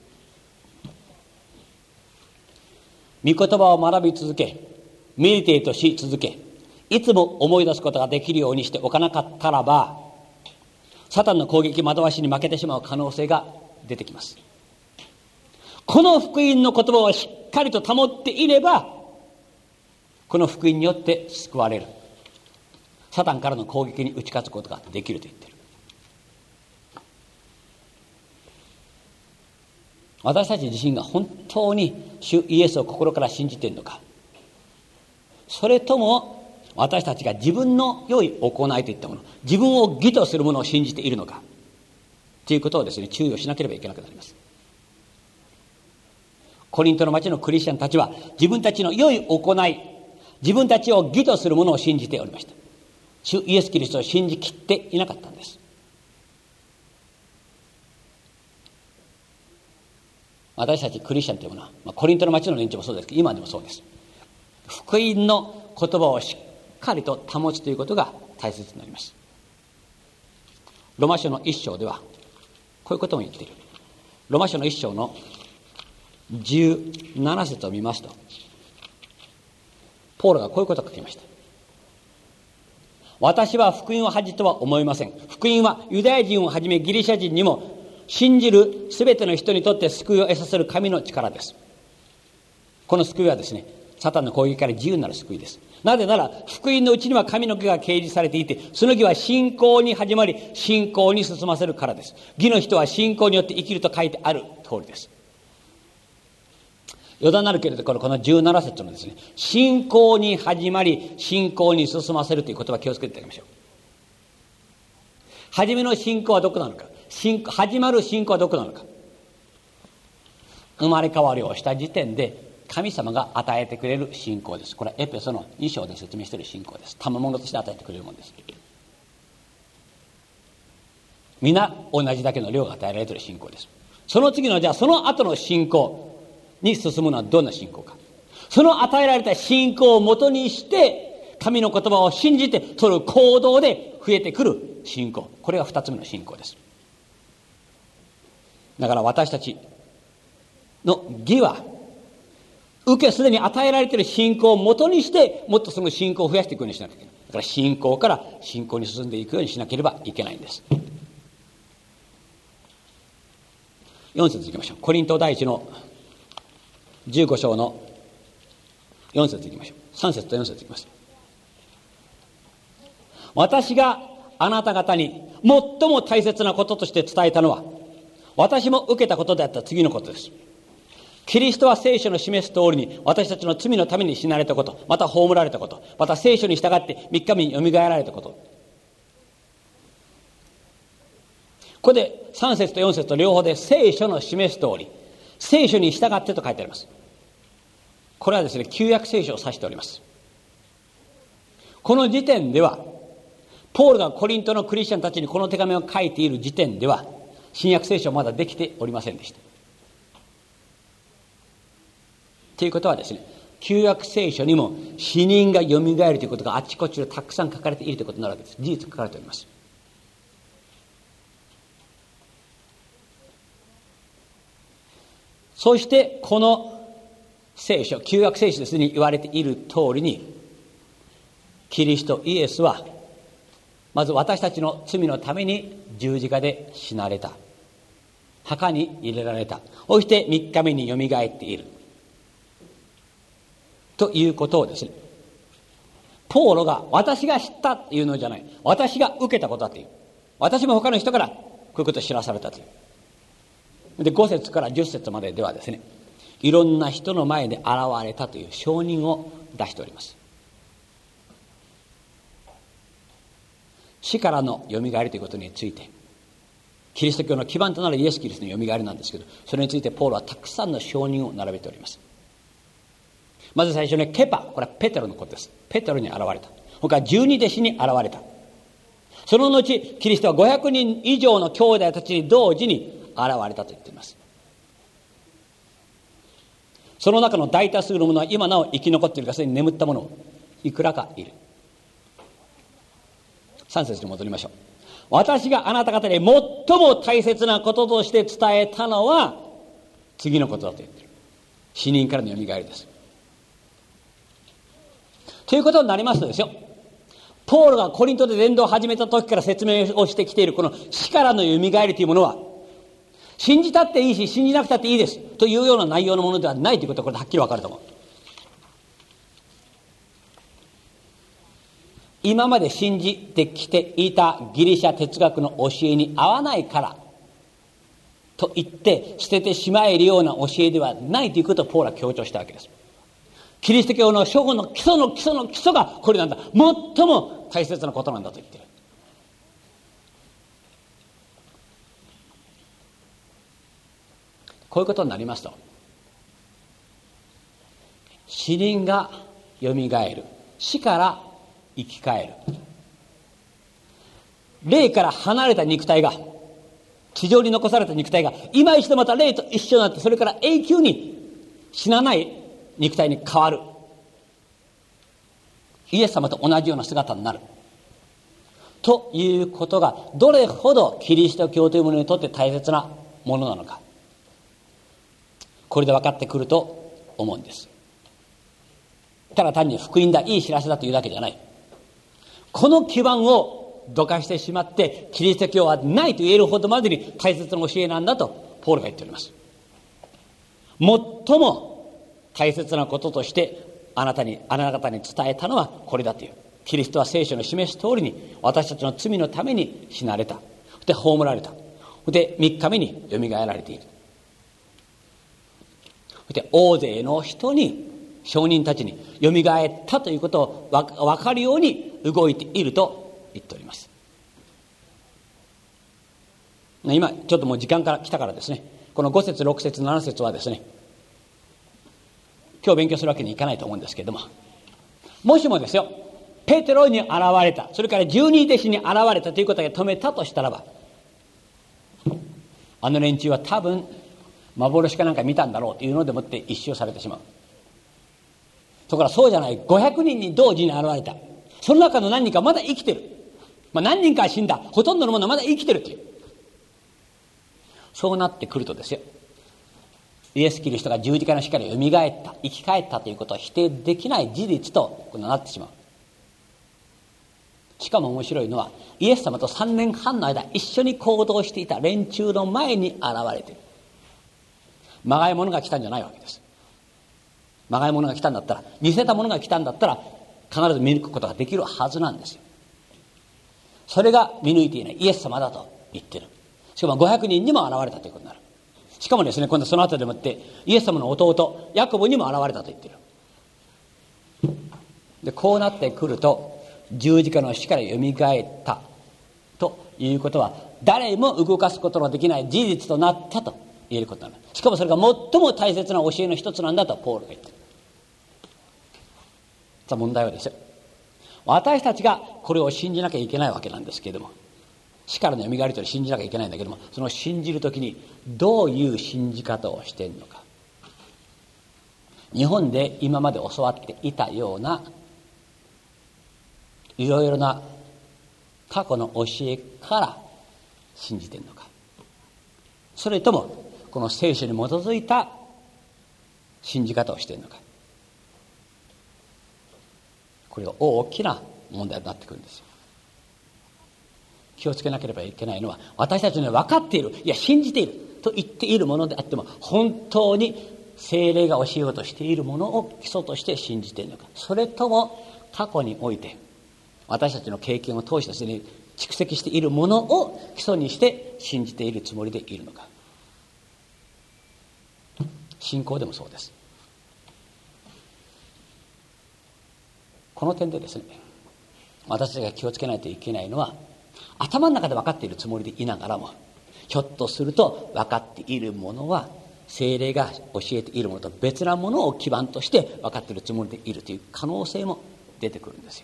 御言葉を学び続け、メディテートし続け、いつも思い出すことができるようにしておかなかったらば、サタンの攻撃惑わしに負けてしまう可能性が出てきます。この福音の言葉をしっかりと保っていれば、この福音によって救われる、サタンからの攻撃に打ち勝つことができると言っている。私たち自身が本当に主イエスを心から信じているのか、それとも私たちが自分の良い行いといったもの、自分を義とするものを信じているのかということをですね、注意をしなければいけなくなります。コリントの町のクリスチャンたちは自分たちの良い行い、自分たちを義とするものを信じておりました。主イエスキリストを信じきっていなかったんです。 私たちクリスチャンというものは、まあ、コリントの町の連中もそうですけど、今でもそうです。福音の言葉をしっかりと保つということが大切になります。ロマ書の一章ではこういうことも言っている。ロマ書の一章のじゅうなな節を見ますと、ポールがこういうことを書きました。私は福音を恥とは思いません。福音はユダヤ人をはじめギリシャ人にも信じるすべての人にとって救いを得させる神の力です。この救いはですね、サタンの攻撃から自由なる救いです。なぜなら福音のうちには神の義が掲示されていて、その義は信仰に始まり信仰に進ませるからです。義の人は信仰によって生きると書いてある通りです。余談なるけれど、このじゅうなな節のですね、信仰に始まり信仰に進ませるという言葉を気をつけていただきましょう。初めの信仰はどこなのか、信始まる信仰はどこなのか。生まれ変わりをした時点で神様が与えてくれる信仰です。これはエペソのに章で説明している信仰です。賜物として与えてくれるものです。皆同じだけの量が与えられている信仰です。その次の、じゃあその後の信仰に進むのはどんな信仰か。その与えられた信仰をもとにして神の言葉を信じて取る行動で増えてくる信仰、これが二つ目の信仰です。だから私たちの義は受けすでに与えられている信仰をもとにしてもっとその信仰を増やしていくようにしなきゃいけない。だから信仰から信仰に進んでいくようにしなければいけないんです。よん節いきましょう。コリント第一のじゅうご章のよん節いきましょう。さん節とよん節いきます。私があなた方に最も大切なこととして伝えたのは、私も受けたことであった次のことです。キリストは聖書の示す通りに私たちの罪のために死なれたこと、また葬られたこと、また聖書に従って三日目によみがえられたこと。ここでさん節とよん節と両方で聖書の示す通り、聖書に従ってと書いてあります。これはですね、旧約聖書を指しております。この時点ではポールがコリントのクリスチャンたちにこの手紙を書いている時点では新約聖書はまだできておりませんでした。ということはですね、旧約聖書にも死人がよみがえるということがあちこちでたくさん書かれているということになるわけです。事実書かれております。そしてこの聖書、旧約聖書ですでに言われている通りに、キリストイエスはまず私たちの罪のために十字架で死なれた、墓に入れられた、そして三日目によみがえっているということをですね、ポーロが私が知ったというのじゃない、私が受けたことだという、私も他の人からこういうことを知らされたという。でご節からじゅっ節までではですね、いろんな人の前で現れたという証人を出しております。死からのよみがえりということについて、キリスト教の基盤となるイエス・キリストのよみがえりなんですけど、それについてポーロはたくさんの証人を並べております。まず最初にケパ、これはペテロのことです。ペテロに現れた。他十二弟子に現れた。その後キリストはごひゃくにん以上の兄弟たちに同時に現れたと言っています。その中の大多数の者は今なお生き残っているか、すでに眠った者いくらかいる。さん節に戻りましょう。私があなた方に最も大切なこととして伝えたのは次のことだと言っている。死人からのよみがえりです。ということになりますとですよ、ポールがコリントで伝道を始めた時から説明をしてきているこの死からのよみがえりというものは、信じたっていいし信じなくたっていいですというような内容のものではないということは、これではっきり分かると思う。今まで信じてきていたギリシャ哲学の教えに合わないからと言って捨ててしまえるような教えではないということをポールは強調したわけです。キリスト教の初歩の基礎の基礎の基礎がこれなんだ、最も大切なことなんだと言っている。こういうことになりますと、死人がよみがえる、死から生き返る、霊から離れた肉体が地上に残された肉体が今一度また霊と一緒になって、それから永久に死なない肉体に変わる。イエス様と同じような姿になるということが、どれほどキリスト教というものにとって大切なものなのか、これで分かってくると思うんです。ただ単に福音だ、いい知らせだというだけじゃない。この基盤をどかしてしまってキリスト教はないと言えるほどまでに大切な教えなんだとポールが言っております。最も大切なこととしてあなたにあなた方に伝えたのはこれだという。キリストは聖書の示す通りに私たちの罪のために死なれた。で葬られた。でみっかめによみがえられている。で大勢の人に、証人たちによみがえったということを分かるように動いていると言っております。今ちょっともう時間から来たからですね、このご節ろく節なな節はですね、今日勉強するわけにいかないと思うんですけれども、もしもですよ、ペテロに現れた、それから十二弟子に現れたということが止めたとしたらば、あの連中は多分幻かなんか見たんだろうというのでもって一蹴されてしまう。ところがそうじゃない、ごひゃくにんに同時に現れた。その中の何人かまだ生きてる、まあ、何人かは死んだ、ほとんどのものはまだ生きてるという。そうなってくるとですよ、イエス・キリストが十字架の死からよみがえった、生き返ったということは否定できない事実となってしまう。しかも面白いのは、イエス様とさんねんはんの間一緒に行動していた連中の前に現れている。まがいものが来たんじゃないわけです。まがいものが来たんだったら、似せたものが来たんだったら必ず見抜くことができるはずなんですよ。それが見抜いていないイエス様だと言ってる。しかもごひゃくにんにも現れたということになる。しかもですね、今度その後でもってイエス様の弟ヤコブにも現れたと言ってる。でこうなってくると、十字架の死からよみがえったということは誰も動かすことのできない事実となったと言えることになる。しかもそれが最も大切な教えの一つなんだとポールが言ってる。さあ問題はですよ、私たちがこれを信じなきゃいけないわけなんですけれども、死からのよみがえりというのを信じなきゃいけないんだけども、その信じるときにどういう信じ方をしているのか。日本で今まで教わっていたようないろいろな過去の教えから信じているのか、それともこの聖書に基づいた信じ方をしているのか、これが大きな問題になってくるんですよ。気をつけなければいけないのは、私たちに分かっている、いや信じていると言っているものであっても、本当に聖霊が教えようとしているものを基礎として信じているのか、それとも過去において私たちの経験を通してすでに蓄積しているものを基礎にして信じているつもりでいるのか。信仰でもそうです。この点でですね、私たちが気をつけないといけないのは、頭の中で分かっているつもりでいながらも、ひょっとすると分かっているものは聖霊が教えているものと別なものを基盤として分かっているつもりでいるという可能性も出てくるんですよ。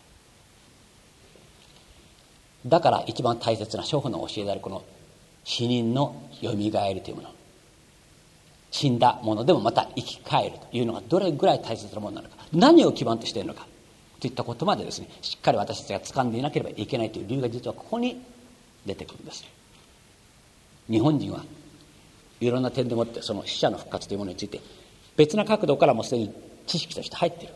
だから一番大切な初歩の教えであるこの死人のよみがえりというもの、死んだものでもまた生き返るというのがどれぐらい大切なものなのか、何を基盤としているのかといったことまでですね、しっかり私たちが掴んでいなければいけないという理由が実はここに出てくるんです。日本人はいろんな点でもってその死者の復活というものについて別な角度からもすでに知識として入っている。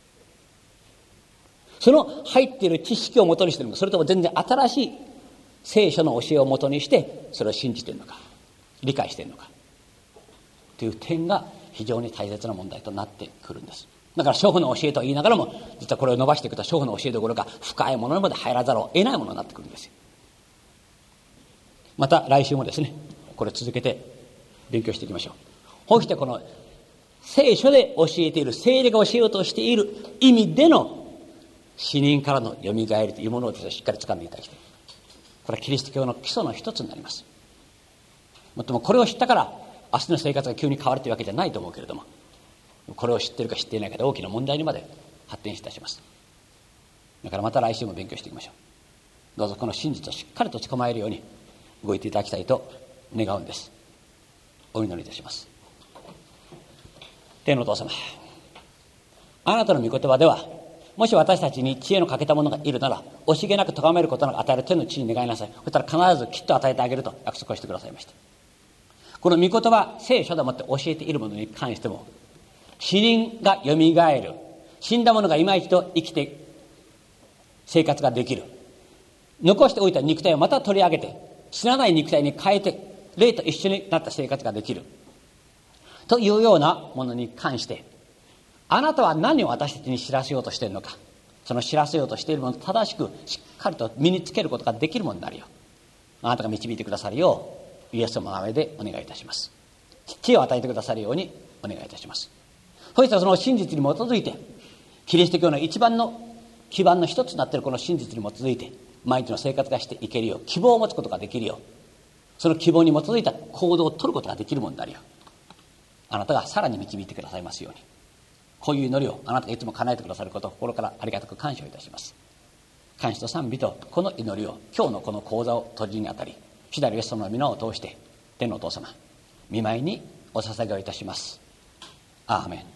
その入っている知識をもとにしているのか、それとも全然新しい聖書の教えをもとにしてそれを信じているのか、理解しているのかという点が非常に大切な問題となってくるんです。だから初歩の教えと言いながらも、実はこれを伸ばしていくと初歩の教えどころか深いものまで入らざるを得ないものになってくるんですよ。また来週もですね、これ続けて勉強していきましょう。こうしてこの聖書で教えている、聖霊が教えようとしている意味での死人からのよみがえりというものをですね、しっかり掴んでいただきたい。これはキリスト教の基礎の一つになります。もっともこれを知ったから明日の生活が急に変わるというわけじゃないと思うけれども、これを知っているか知っていないかで大きな問題にまで発展いたします。だからまた来週も勉強していきましょう。どうぞこの真実をしっかりと捕まえるように動いていただきたいと願うんです。お祈りいたします。天のお父様、あなたの御言葉では、もし私たちに知恵の欠けた者がいるなら、惜しげなく咎めることなく与える天の地に願いなさい。そしたら必ずきっと与えてあげると約束をしてくださいました。この御言葉、聖書でもって教えているものに関しても、死人がよみがえる、死んだ者が今一度生きて生活ができる、残しておいた肉体をまた取り上げて死なない肉体に変えて霊と一緒になった生活ができるというようなものに関して、あなたは何を私たちに知らせようとしているのか、その知らせようとしているものを正しくしっかりと身につけることができるものになるよう、あなたが導いてくださるようイエス様の名前でお願いいたします。知恵を与えてくださるようにお願いいたします。そしてその真実に基づいて、キリスト教の一番の基盤の一つになっているこの真実に基づいて毎日の生活がしていけるよう、希望を持つことができるよう、その希望に基づいた行動を取ることができるものになるよう、あなたがさらに導いてくださいますように、こういう祈りをあなたがいつも叶えてくださることを心からありがたく感謝をいたします。感謝と賛美とこの祈りを今日のこの講座を閉じるにあたり、主なるイエス様の皆を通して天のお父様御前にお捧げをいたします。アーメン。